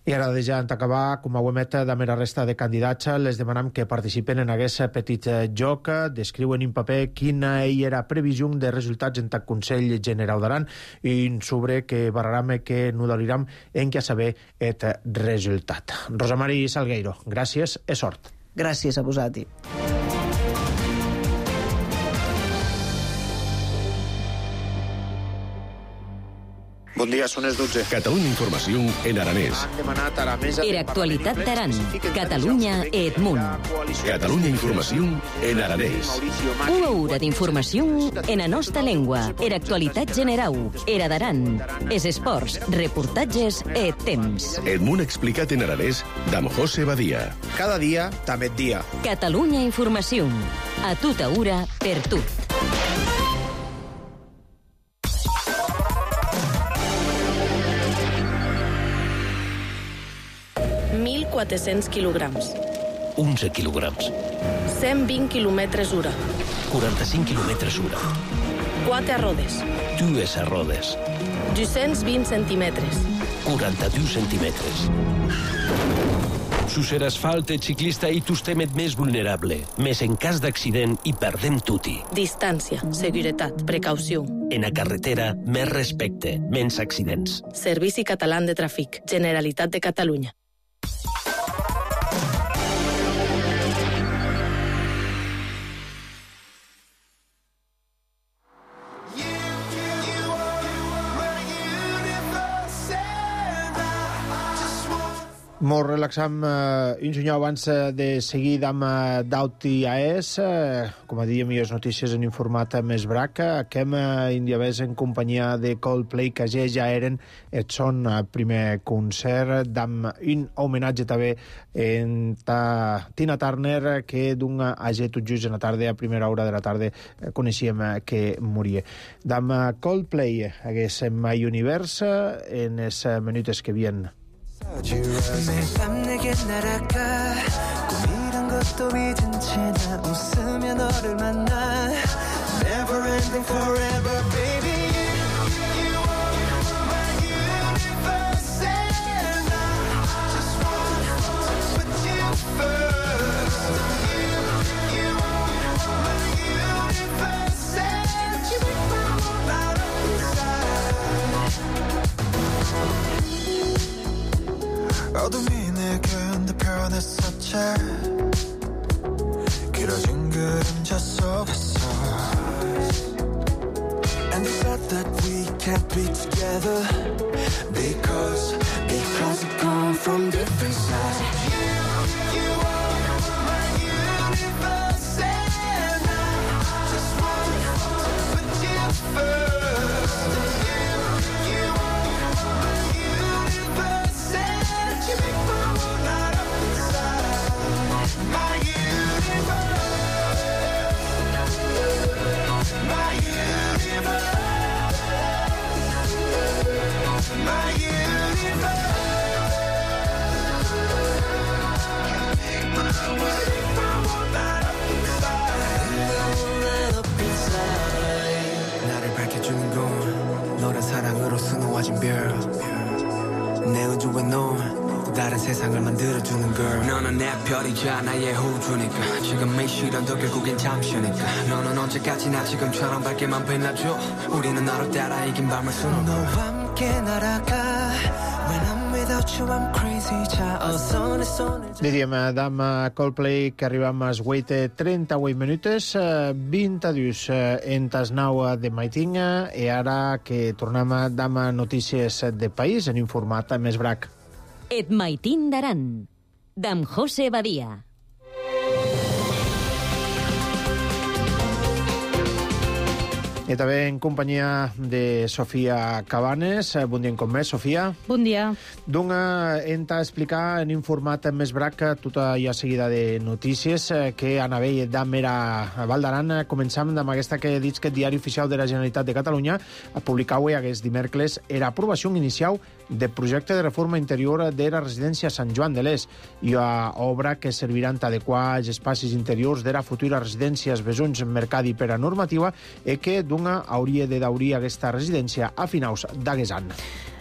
I ara, deixant acabar, com a huemet de mera resta de candidats, les demanem que participen en aquest petit joc, descriuen en paper quina era previsió de resultats en el Consell General d'Aran i sobre que barraram que nudaliram en què saber el resultat. Rosa Mari Salgueiro, gràcies i sort. Gràcies a vosaltres. Bon dia, són les dotze. Catalunya Informació en aranès. Era actualitat d'Aran. Catalunya et munt. Catalunya Informació en aranès. Una hora d'informació en la nostra llengua. Era actualitat general. Era d'Aran. Es esports, reportatges e temps. El món explicat en aranès d'amb José Badia. Cada dia, també et dia. Catalunya Informació. A tota hora, per tu. mil quatre-cents quilograms. onze quilograms. cent vint quilòmetres hora. quaranta-cinc quilòmetres hora. quatre rodes. Dues rodes. dos-cents vint centímetres. quaranta-dos centímetres. Sus asfalt, el ciclista i t'estem més vulnerable. Més en cas d'accident i perdem tutti. Distància, seguretat, precaució. En la carretera, més respecte, menys accidents. Servici Català de Tràfic. Generalitat de Catalunya. Molt relaxant, eh, un senyor abans de seguir amb eh, d'Auti A E S, eh, com a dia millors notícies en informat més braca, aquem eh, indiavès en companyia de Coldplay, que ja, ja eren el son eh, primer concert, amb un homenatge també en ta Tina Turner, que d'un ager tot just en la tarda, a primera hora de la tarda, eh, coneixíem eh, que moria. Amb eh, Coldplay, haguéssim My Universe, en els eh, minutes que havien. 매일 밤 내게 날아가 꿈이란 것도 잊은 채 나 웃으며 너를 만나 Never ending forever baby You are my universe and I just want to put you first You, you are my universe and you make my world light up inside 어둠이 내겐 더 변했었지 길어진 그림자 속에서 And they said that we can't be together Because, because we come from different sides You, you are my universe And I just want to put you first You, you are my universe And you make my world light up inside My universe My universe My universe Make my world light up inside Light up inside 나를 밝혀주는 건 너란 사랑으로 수놓아진 별내 우주에 넌 다른 세상을 만들어주는 girl 너는 내 별이자 나의 호주니까 지금 이 시련도 결국엔 잠시니까 너는 언제까지나 지금처럼 밝게만 빛나줘 우리는 너를 따라 이긴 밤을 수놓아 너와 함께 날아가 When I'm without you I'm crazy 자 어서 내 손을 Diríem, d'am Coldplay, que arribam als vuit trenta-vuit minuts, vint-dos en tas nou de maitinga, i ara que tornem d'am notícies de país, en informat més brac. Et maitin d'Aran, d'am José Badia. I també en companyia de Sofia Cabanes. Bon dia com més, Sofia. Bon dia. Doncs hem d'explicar en informat més brac tota ja seguida de notícies que a nivell d'Amera Val d'Aran començam amb aquesta que he dit que el Diari Oficial de la Generalitat de Catalunya publicava aquest dimecres era aprovació inicial del projecte de reforma interior de la residència Sant Joan de l'Est i a obra que serviran d'adequar els espais interiors de la futura residència Besons Mercadi per a normativa i que d'una hauria de daurir aquesta residència a finals d'aquest any.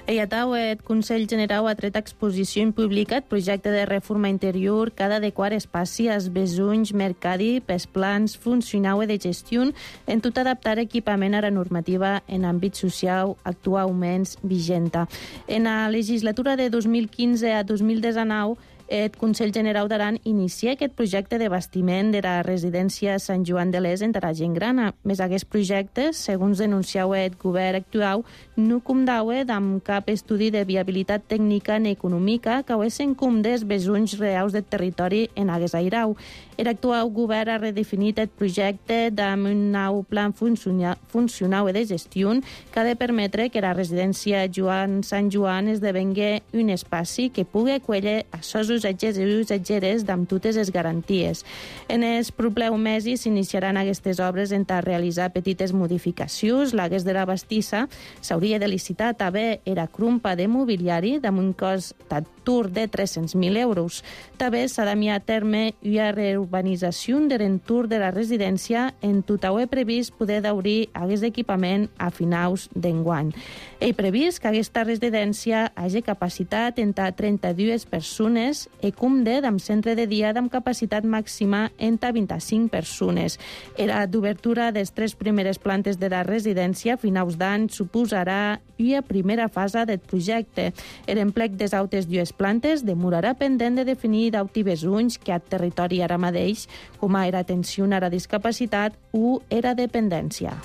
E atau, el Consell Generau ha tret exposició en publicat projecte de reforma interior que ha d'adequar espaci als besunys mercadi pels plans funcionaue de gestió en tot adaptar equipament a la normativa en àmbit social actualment vigenta. En la legislatura de dos mil quinze a dos mil dinou, el Consell Generau d'Aran inicia aquest projecte de bastiment de la residència Sant Joan de l'Es en la gent grana. Més aquest projecte, segons denunciau el govern actual, no comptaue amb cap estudi de viabilitat tècnica ni econòmica que haguessin com des besunys reals del territori en hagués airau. El actual govern ha redefinit el projecte amb un nou plan funcional de gestió que ha de permetre que la residència Joan Sant Joan esdevengui un espaci que pugui acollir a sos usatgers i usatgeres amb totes les garanties. En els propers mesos s'iniciaran aquestes obres en a realitzar petites modificacions. L'hagués de la bastissa s'hauria de licitar també era crumpa de mobiliari amb un cost d'atur de tres-cents mil euros. També s'ha d'enviar a terme una reurbanització de l'entorn de la residència en tot heu previst poder d'obrir aquest equipament a finals d'enguany. He previst que aquesta residència hagi capacitat entre trenta-dues persones i compte amb centre de dia amb capacitat màxima entre vint-i-cinc persones. Era d'obertura de les tres primeres plantes de la residència a finals d'any suposarà una primera fase del projecte. L'emplec des altres dues plantes demorarà pendent de definir d'auti besunys que al territori ara mateix, com era atenció a la discapacitat o era dependència.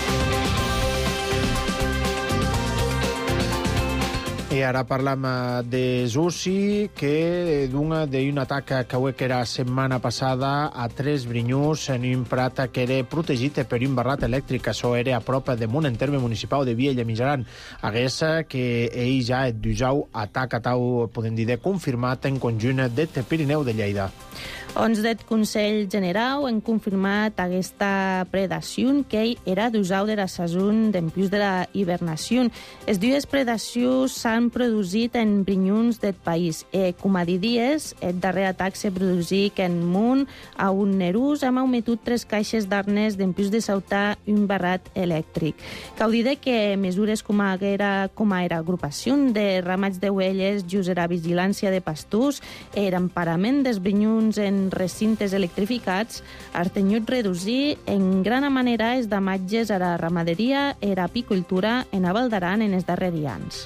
I ara parlam de Zusi, que d'un atac que ho que era setmana passada a tres brinyús en un prat que era protegit per un barrat elèctric. Això era a prop damunt en terme municipal de Viella Mijaran. Hagués que ell ja et dijau atac a tau, podem dir, de confirmat en conjunt de Pirineu de Lleida. Ons del Consell Generau han confirmat aquesta predació que ell era d'usau de la sason d'empius de la hibernació. Les dues predacions s'han produït en brinyons del país. E, com a dies, el darrer atac s'ha produït en Munt, a un nerús, amb augmentat tres caixes d'arnes d'empius de sautar un barrat elèctric. Cal dir que mesures com a era, com a era agrupació de ramats de ovelles, just era vigilància de pastors, era emparament dels brinyons en recintes electrificats, ha tingut reduir en gran manera els damatges a la ramaderia i la apicultura en Val d'Aran en els darrers anys.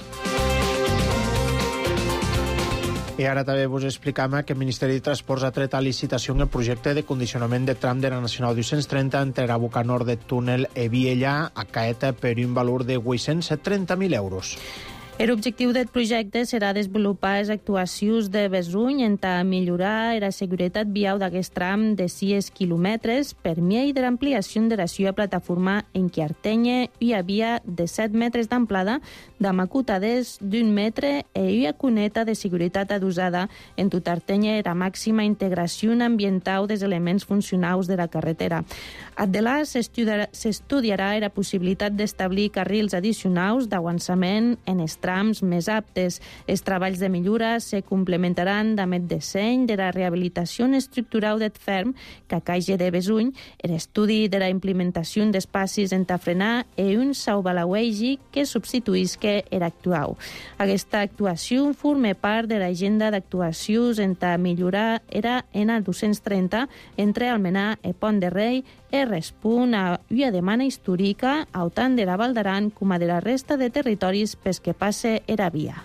I ara també vos explicam que el Ministeri de Transports ha tret a licitació el projecte de condicionament de tram de la Nacional dos-cents trenta entre la boca nord del túnel e Viella a Caeta per un valor de vuit-cents trenta mil euros. L'objectiu del projecte serà desenvolupar les actuacions de besuny en a millorar la seguretat vial d'aquest tram de sis quilòmetres per mi de l'ampliació de la seva plataforma en què Artenya hi havia de set metres d'amplada, de macutades d'un metre i una cuneta de seguretat adosada en tot Artenya la màxima integració ambiental dels elements funcionals de la carretera. Addelà s'estudiarà la possibilitat d'establir carrils addicionals d'avançament en els trams més aptes. Els treballs de millora se complementaran amb el disseny de la rehabilitació estructural del ferm que caixa de besuny, l'estudi de la implementació d'espacis entre frenar i un saubalauegi que substituïsca l'actual. Aquesta actuació forma part de l'agenda d'actuacions entre millorar era en el dos-cents trenta entre Almenar i Pont de Rei i respon a una demanda històrica tant de la Val d'Aran com a de la resta de territoris pels que passe era via.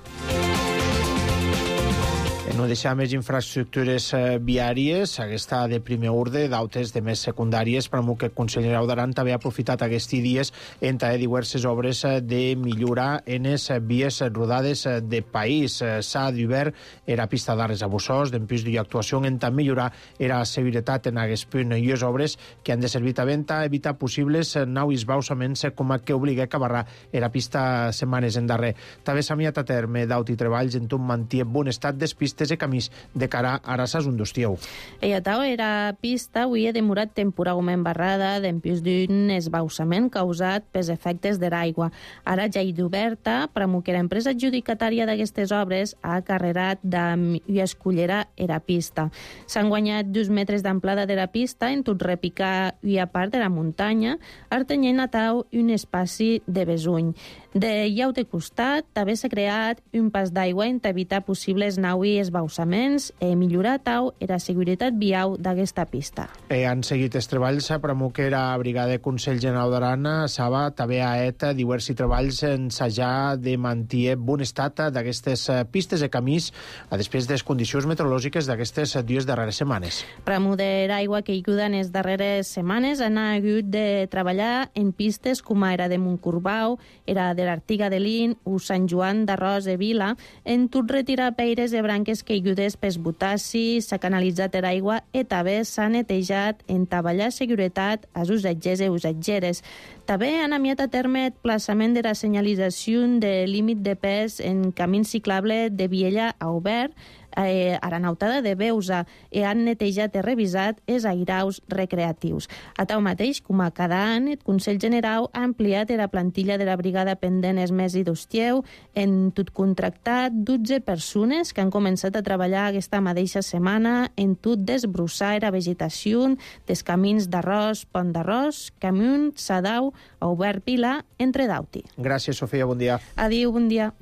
No deixar més infraestructures viàries, aquesta de primer ordre, d'altres de més secundàries, per que el Consell Generau d'Aran també ha aprofitat aquests dies entre diverses obres de millora en les vies rodades de país. S'ha d'obert era pista d'Arres a Bossós, d'empís d'actuació en tant millorar era seguretat en aquest punt i les obres que han de servir a venta a evitar possibles nous esbausaments com a que obliga a barrar era pista setmanes en darrer. També s'ha miat a terme d'auti treballs en tot mantir en bon estat des pistes i camins de cara a la sason d'estiu. Ella tau era pista avui ha demorat temporalment barrada d'empius d'un esbaussament causat pels efectes de l'aigua. Ara ja hi d'oberta, però que l'empresa adjudicatària d'aquestes obres ha carrerat i escollirà era pista. S'han guanyat dos metres d'amplada de la pista en tot repicar i a part de la muntanya, artenyent a tau un espaci de besuny. De llaut de costat, també s'ha creat un pas d'aigua en evitar possibles nau i esbausaments e millorar tau era seguretat viau d'aquesta pista. E han seguit els treballs a Pramuquera, Brigada de Consell General d'Aran, Saba, també a ETA, diversos treballs ensajar de mantenir bon estat d'aquestes pistes de camins a després de les condicions meteorològiques d'aquestes dues darreres setmanes. Pramu de l'aigua que ajuda en les darreres setmanes han hagut de treballar en pistes com era de Montcorbau, era de l'Artiga de Lin o Sant Joan d'Arròs de Vila, en tot retirar peires de branques que ajudes pels botassi, s'ha canalitzat l'aigua i també s'ha netejat en treballar seguretat als usatgers i usatgeres. També han enviat a terme el plaçament de la senyalització de límit de pes en camí ciclable de Viella a Obert, eh, a la nautada de Beusa, i han netejat i revisat els airaus recreatius. A tau mateix, com a cada any, el Consell General ha ampliat la plantilla de la brigada pendent els mesos d'Ostieu, en tot contractat dotze persones que han començat a treballar aquesta mateixa setmana en tot desbrossar la vegetació dels camins d'Arròs, Pont d'Arròs, Camunt, Sadau, Obert Vila, entre d'Auti. Gràcies, Sofia, bon dia. Adéu, bon dia.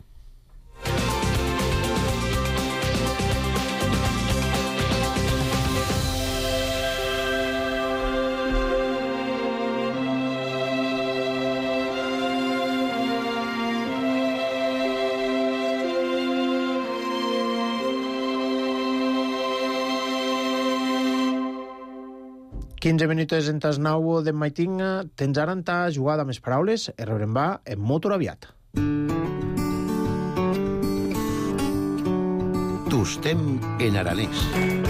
quinze minuts en tas nou de maiting. Tens ara en ta jugada amb les paraules i rebrem va en motor aviat. Tostem en aranès.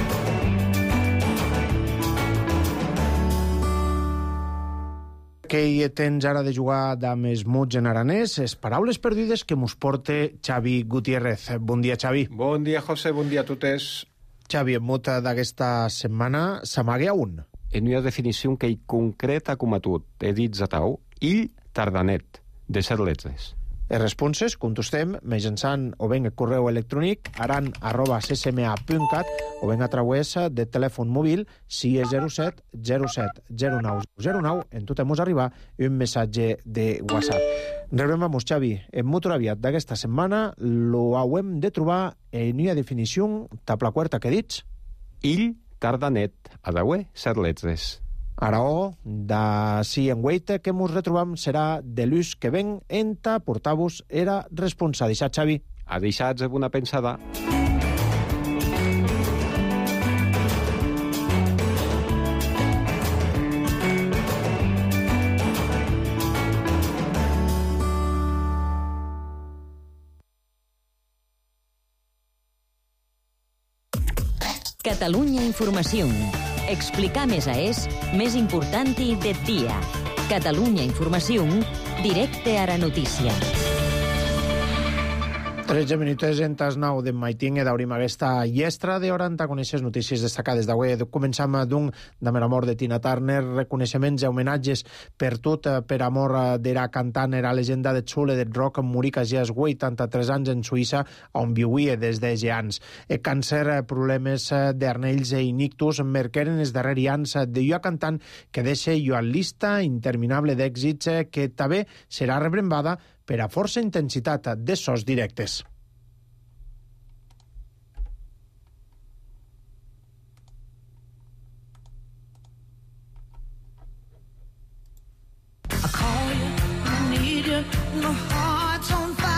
Que hi tens ara de jugar amb els mots en aranès, les paraules perdides que mos porte Xavi Gutiérrez. Bon dia, Xavi. Bon dia, José, bon dia a totes. Xavi, en mot d'aquesta setmana s'amague a un. En una definició que hi concreta com a tot, he dit a tau, ill tardanet, de set letres. Les responses contestem mitjançant o ben el correu electrònic aran arroba c s m a punt cat o ben a través de telèfon mòbil si és zero set zero set zero nou zero nou. En tot mos arribar un missatge de WhatsApp. Rebrem a mos, Xavi. En motor aviat d'aquesta setmana lo hauem de trobar en una definició tabla quarta que dits. Ill tardanet, adaué, set letres. Ara, o, d'ací en guaita que mos retrobam serà de l'ús que ven enta portar-vos era responsa. Deixat, Xavi. A deixats amb una pensada. Catalunya Informació. Explicar més a és més important i de dia. Catalunya Informació, directe a la notícia. tretze minuts en tas nou de maiting i d'obrim aquesta llestra d'hora en ta conèixer notícies destacades d'avui. Començam d'un de la mort de Tina Turner, reconeixements i homenatges per tot, per amor d'era cantant, era llegenda de xule del rock, morí que ja és vuitanta-tres anys en Suïssa, on viuia des de ja anys. El càncer, problemes d'arnells i nictus, merqueren els darrers anys de llua cantant que deixa llua lista interminable d'èxits que també serà rebrembada per a força intensitat de sos directes. I call you, I need you, my heart's on fire.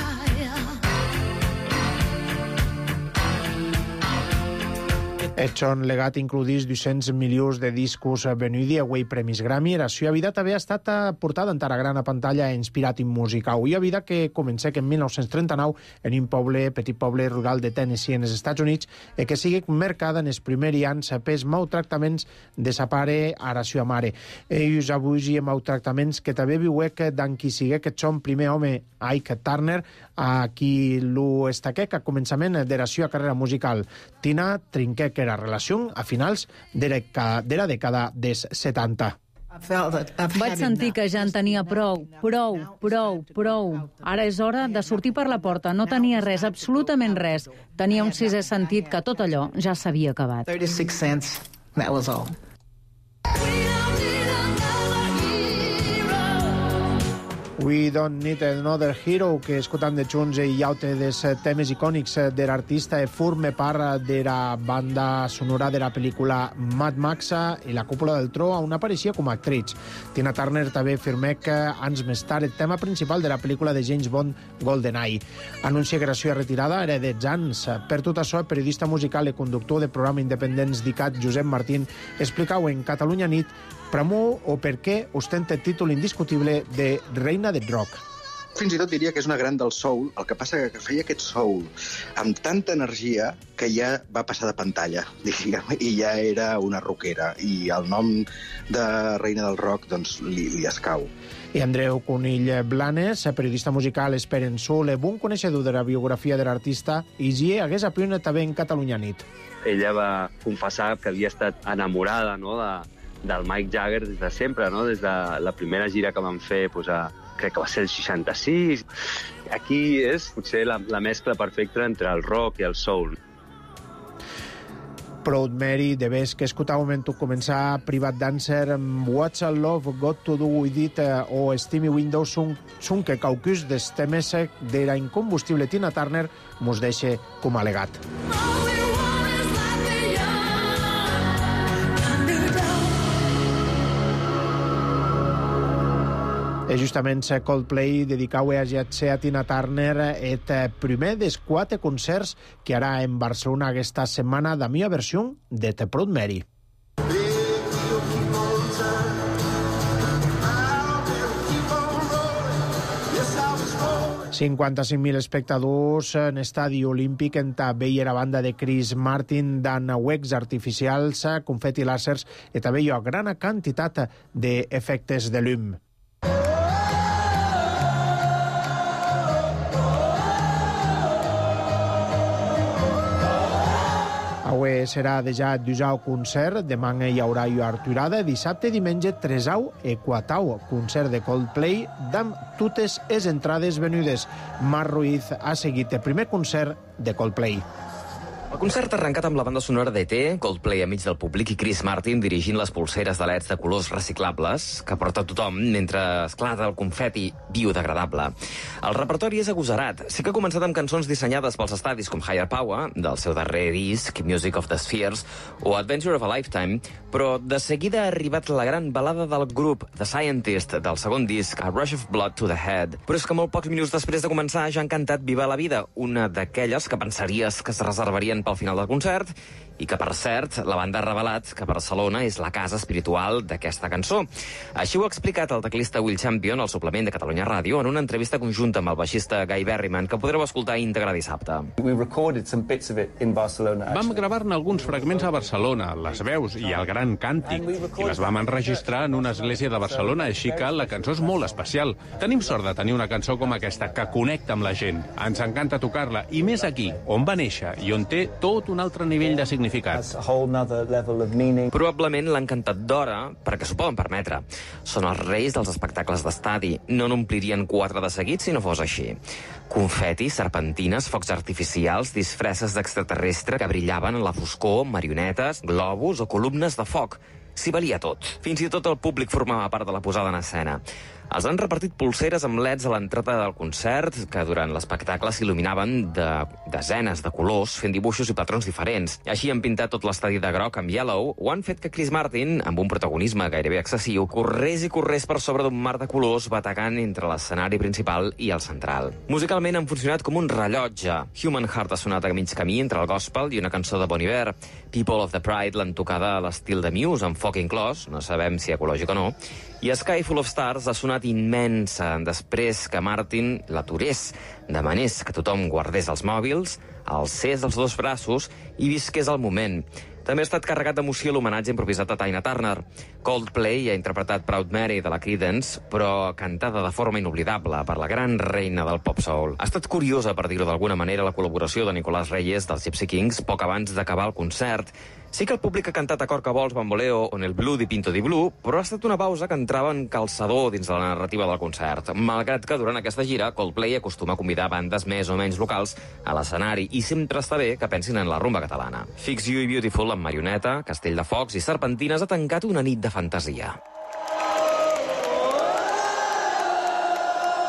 Edson Legat includís dos-cents milions de discos venuts a avui premis Grammy. La seva vida també ha estat portada en la gran pantalla inspirat en música. Una vida que comença en mil nou-cents trenta-nou en un poble, petit poble rural de Tennessee, en els Estats Units, i que sigui marcada en els primers anys pels maltractaments de sa pare a la seva mare. Ells avui hi ha maltractaments que també viuec d'en qui sigui que són primer home, Ike Turner, a qui lo estaquec a començament de la seva carrera musical. Tina trinquec era relació a finals de la dècada dels setanta. Vaig sentir que ja en tenia prou, prou, prou, prou. Ara és hora de sortir per la porta. No tenia res, absolutament res. Tenia un sisè sentit que tot allò ja s'havia acabat. thirty-six cents, that was all. We Don't Need Another Hero, que escutam de junts i aute dels temes icònics de l'artista e forme part de la banda sonora de la pel·lícula Mad Max i la Cúpula del Tro, on apareixia com a actriz. Tina Turner també firmec anys més tard el tema principal de la pel·lícula de James Bond GoldenEye. Anuncia que la seva retirada era de anys. Per tot això, el periodista musical i conductor de programa independents d'ICAT, Josep Martín, explicau en Catalunya Nit promou o per què ostenta el títol indiscutible de Reina del Rock. Fins i tot diria que és una gran del soul, el que passa que feia aquest soul amb tanta energia que ja va passar de pantalla, diguem, i ja era una rockera, i el nom de Reina del Rock doncs, li, li escau. I Andreu Conill Blanes, periodista musical esperançol, bon coneixedor de la biografia de l'artista, i hi hagués apione també en Catalunya Nit. Ella va confessar que havia estat enamorada, no?, de del Mick Jagger des de sempre, no? Des de la primera gira que van fer, pues, a, crec que va ser el seixanta-sis. Aquí és potser la, la mescla perfecta entre el rock i el soul. Proud Mary, de ves que escoltàvem en tu començar Private Dancer, What's a Love Got to Do With It o Steamy Windows són, són que caucus dels temes de la incombustible Tina Turner mos deixa com a legat. E justament Coldplay dedicau a a Tina Turner et primer dels quatre concerts que harà en Barcelona aquesta setmana de mia versió de The Proud Mary. cinquanta-cinc mil espectadors en estadi olímpic en també hi era banda de Chris Martin dan uecs artificials, confeti làsers i també hi ha gran quantitat d'efectes de llum. Avui serà dejà dusau concert, demà hi haurà aturada, dissabte i diumenge tresau i quatau concert de Coldplay amb totes les entrades venudes. Marc Ruiz ha seguit el primer concert de Coldplay. El concert ha arrencat amb la banda sonora d'E T, Coldplay enmig del públic i Chris Martin dirigint les polseres de leds de colors reciclables que porta tothom mentre esclata el confeti biodegradable. El repertori és agosarat. Sí que ha començat amb cançons dissenyades pels estadis com Higher Power, del seu darrer disc, Music of the Spheres, o Adventure of a Lifetime, però de seguida ha arribat la gran balada del grup The Scientist, del segon disc, A Rush of Blood to the Head. Però és que molt pocs minuts després de començar ja han cantat Viva la Vida, una d'aquelles que pensaries que es reservarien pel final del concert, i que, per cert, la banda ha revelat que Barcelona és la casa espiritual d'aquesta cançó. Així ho ha explicat el teclista Will Champion al suplement de Catalunya Ràdio en una entrevista conjunta amb el baixista Guy Berryman que podreu escoltar íntegra dissabte. Vam gravar-ne alguns fragments a Barcelona, les veus i el gran càntic, i les vam enregistrar en una església de Barcelona, així que la cançó és molt especial. Tenim sort de tenir una cançó com aquesta, que connecta amb la gent. Ens encanta tocar-la, i més aquí, on va néixer i on té tot un altre nivell de significat. Probablement l'han cantat d'hora perquè s'ho poden permetre. Són els reis dels espectacles d'estadi. No n'omplirien quatre de seguit si no fos així. Confeti, serpentines, focs artificials, disfresses d'extraterrestre que brillaven en la foscor, marionetes, globus o columnes de foc. S'hi valia tot. Fins i tot el públic formava part de la posada en escena. Els han repartit pulseres amb leds a l'entrada del concert, que durant l'espectacle s'il·luminaven de desenes de colors, fent dibuixos i patrons diferents. Així han pintat tot l'estadi de groc amb yellow, o han fet que Chris Martin, amb un protagonisme gairebé excessiu, corrés i corrés per sobre d'un mar de colors batacant entre l'escenari principal i el central. Musicalment han funcionat com un rellotge. Human Heart ha sonat a mig camí entre el gospel i una cançó de Bon Iver. People of the Pride l'han tocada a l'estil de Muse, amb foc inclòs, no sabem si ecològic o no, i Sky Full of Stars ha sonat immensa després que Martin l'aturés, demanés que tothom guardés els mòbils, alcés els dos braços i visqués el moment. També ha estat carregat d'emoció l'homenatge improvisat a Tina Turner. Coldplay ha interpretat Proud Mary de la Creedence, però cantada de forma inoblidable per la gran reina del pop soul. Ha estat curiosa, per dir-ho d'alguna manera, la col·laboració de Nicolás Reyes dels Gypsy Kings poc abans d'acabar el concert. Sí que el públic ha cantat a cor que vols Bamboleo o El Blue di Pinto di Blue, però ha estat una pausa que entrava en calçador dins de la narrativa del concert, malgrat que durant aquesta gira Coldplay acostuma a convidar bandes més o menys locals a l'escenari i sempre està bé que pensin en la rumba catalana. Fix You i Beautiful amb Marioneta, Castell de Focs i Serpentines ha tancat una nit de fantasia.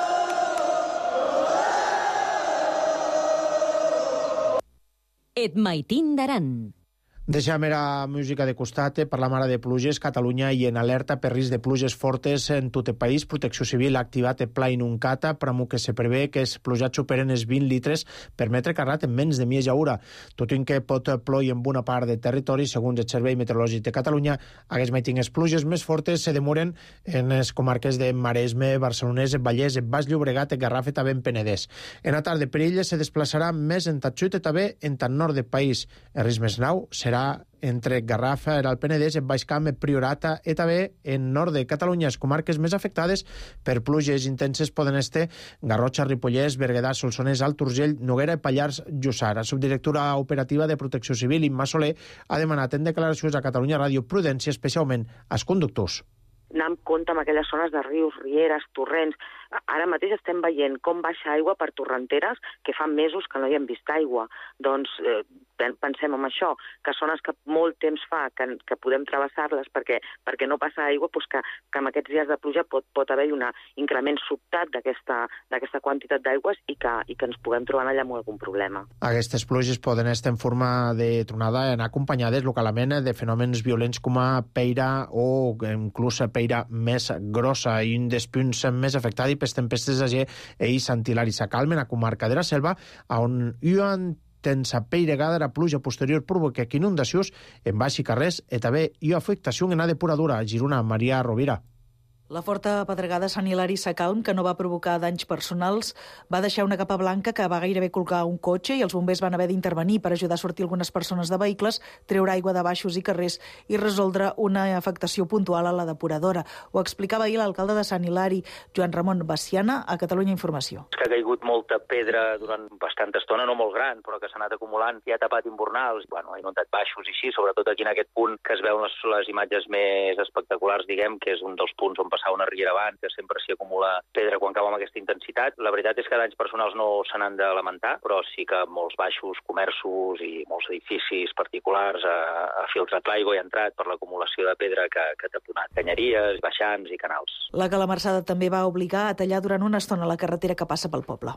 Et maitin d'aran. Deixem la música de costat, parlam ara de pluges. Catalunya i en alerta per risc de pluges fortes en tot el país. Protecció Civil ha activat el Pla Inuncata, pramo que se prevé que els plujats superen els vint litres per metre carrat en menys de mitja hora. Tot i que pot ploure en bona part del territori, segons el Servei Meteorològic de Catalunya, aquests matins les pluges més fortes se demoren en les comarques de Maresme, Barcelonès, Vallès, Baix Llobregat, Garraf i també en Penedès. En la tarda per illa se desplaçarà més en Tatxut i també en tant nord del país. El risc més nou serà entre Garraf, el Penedès, el Baix Camp, el Priorat i també en nord de Catalunya. Les comarques més afectades per pluges intenses poden estar Garrotxa, Ripollès, Berguedà, Solsonès, Alt Urgell, Noguera i Pallars Jussà. La subdirectora operativa de Protecció Civil, Imma Soler, ha demanat en declaracions a Catalunya Ràdio prudència, especialment als conductors. Anar amb compte amb aquelles zones de rius, rieres, torrents. Ara mateix estem veient com baixa aigua per torrenteres que fa mesos que no hi hem vist aigua. Doncs eh, pensem en això, que zones que molt temps fa que, que podem travessar-les perquè, perquè no passa aigua, doncs que, que amb aquests dies de pluja pot, pot haver-hi un increment sobtat d'aquesta quantitat d'aigües i, que, i que ens puguem trobar allà amb algun problema. Aquestes pluges poden estar en forma de tronada, anar acompanyades localment de fenòmens violents com a peira o inclús peira més grossa, i un dels punts més afectats per tempestes de gel és Sant Hilari Sacalm, en la comarca de la Selva, on hi ha intensa peiregada, la pluja posterior provoca inundacions en baix i carrers i també hi ha afectació en la depuradora. A Girona, Maria Rovira. La forta pedregada a Sant Hilari Sacalm, que no va provocar danys personals, va deixar una capa blanca que va gairebé colgar un cotxe i els bombers van haver d'intervenir per ajudar a sortir algunes persones de vehicles, treure aigua de baixos i carrers i resoldre una afectació puntual a la depuradora. Ho explicava ahir l'alcalde de Sant Hilari, Joan Ramon Baciana, a Catalunya Informació. És que ha caigut molta pedra durant bastanta estona, no molt gran, però que s'ha anat acumulant i ha tapat imbornals. Bueno, ha inundat baixos i així, sobretot aquí en aquest punt que es veuen les, les imatges més espectaculars, diguem, que és un dels punts on passar una riera avant, que sempre s'hi acumula pedra quan cau amb aquesta intensitat. La veritat és que danys personals no se n'han de lamentar, però sí que molts baixos, comerços i molts edificis particulars ha, ha filtrat l'aigua i ha entrat per l'acumulació de pedra que, que ha taponat canyeries, baixants i canals. La calamarsada també va obligar a tallar durant una estona la carretera que passa pel poble.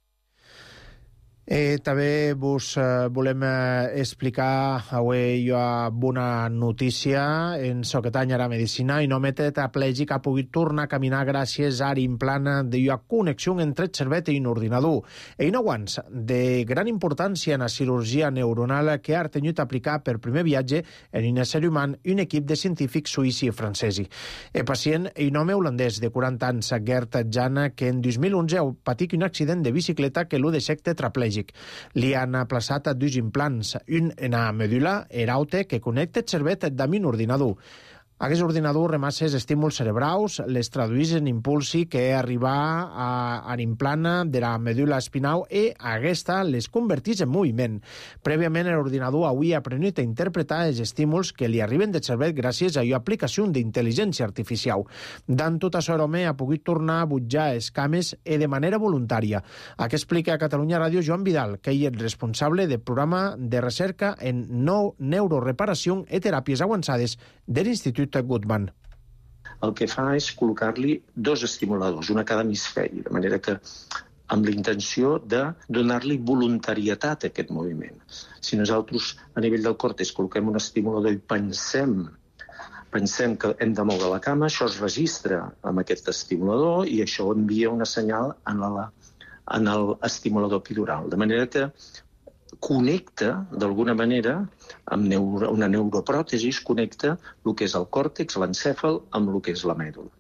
Eh, també vos eh, volem eh, explicar avui hi ha bona notícia en Soquetany a la medicina. Un home tetraplègic ha pogut tornar a caminar gràcies a l'implant de la connexió entre el cervell i un ordinador. I no guants de gran importància en la cirurgia neuronal que ha tingut a aplicar per primer viatge en un ésser humà un equip de científics suïssi i francesi. El pacient és un home holandès de quaranta anys, Gert Jan, que en dos mil onze ha patit un accident de bicicleta que l'ha deixat tetraplègic. Li han aplaçat dos implants, un en la medul·la eraute que connecta el cervell amb un ordinador. Aquest ordinador remassa els estímuls cerebrals, les traduís en impulsi que arriba a, a l'implant de la medul·la espinal i aquesta les converteix en moviment. Prèviament, l'ordinador avui ha aprenut a interpretar els estímuls que li arriben del cervell gràcies a l'aplicació d'intel·ligència artificial. Dans tot això, l'home ha pogut tornar a butjar els cames i de manera voluntària. Aquí explica a Catalunya Ràdio Joan Vidal, que ell és responsable del programa de recerca en nou neuroreparació i teràpies avançades de l'Institut Goodman. El que fa és col·locar-li dos estimuladors, un a cada hemisferi, de manera que amb la intenció de donar-li voluntarietat a aquest moviment. Si nosaltres a nivell del còrtex col·loquem un estimulador i pensem, pensem que hem de moure la cama, això es registra amb aquest estimulador i això envia una senyal en, la, en l'estimulador epidural. De manera que connecta, d'alguna manera, amb neuro, una neuropròtesi, connecta el que és el còrtex, l'encèfal, amb el que és la mèdula.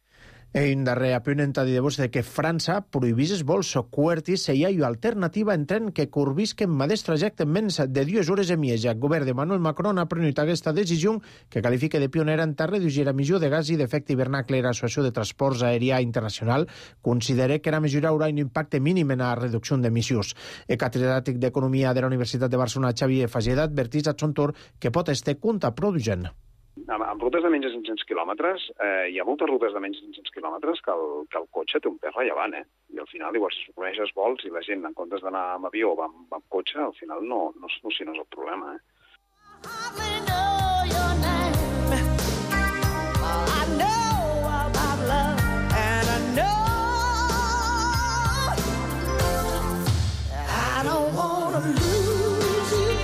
En darrer apunt en de vos de que França prohibís els vols coertis i hi ha una alternativa en tren que curvisquen mateix trajecte en menys de dues hores i mitja. El govern de Manuel Macron ha prenut aquesta decisió que qualifica de pionera en reduir l'emissió de gas i d'efecte hivernacle. L'Associació de Transports Aèria Internacional considera que la mesura haurà un impacte mínim en la reducció d'emissions. El catedràtic d'Economia de la Universitat de Barcelona, Xavier Fageda, advertís a son torn que pot estar contraproduent. Amb, amb rutes de menys de cinc-cents quilòmetres, eh, hi ha moltes rutes de menys de cinc-cents quilòmetres que el, que el cotxe té un pes rellevant, eh? I al final, igual, si coneixes vols i la gent, en comptes d'anar amb avió o amb, amb cotxe, al final no, no, no, si no és el problema, eh? I don't wanna lose you.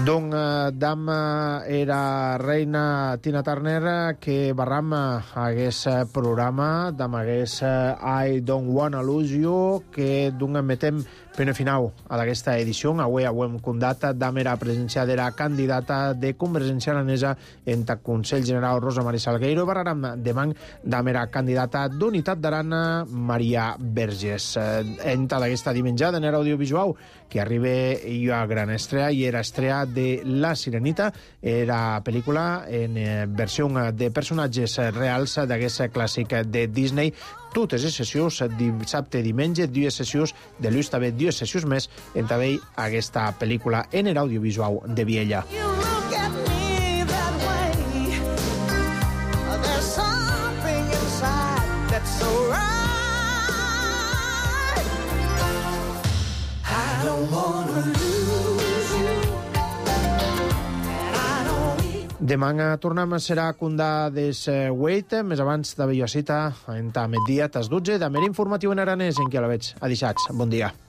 Don dam era reina Tina Turner que barram hagués programa dam hagués I Don't Wanna Lose You que d'un metem pene final a d'aquesta edició. Avui hem condat dam era presència de la candidata de Convergència Aranesa en el Consell General Rosa Maria Salgueiro. Barram demà dam era candidata d'Unitat d'Aran Maria Verges. En d'aquesta dimenjada en era audiovisual que arriba a gran estrella i era estrella de La Sirenita, era pel·lícula en versió de personatges reals d'aquest clàssic de Disney. Totes les sessions, dissabte i diumenge, dues sessions de l'ús també dues sessions més en també aquesta pel·lícula en l'audiovisual de Viella. Demà tornem a serà Condà des vuit, més abans de Bellocita, en ta migdia, tas dotze, de mer informatiu en aranès, en què la veig. Adixats, bon dia.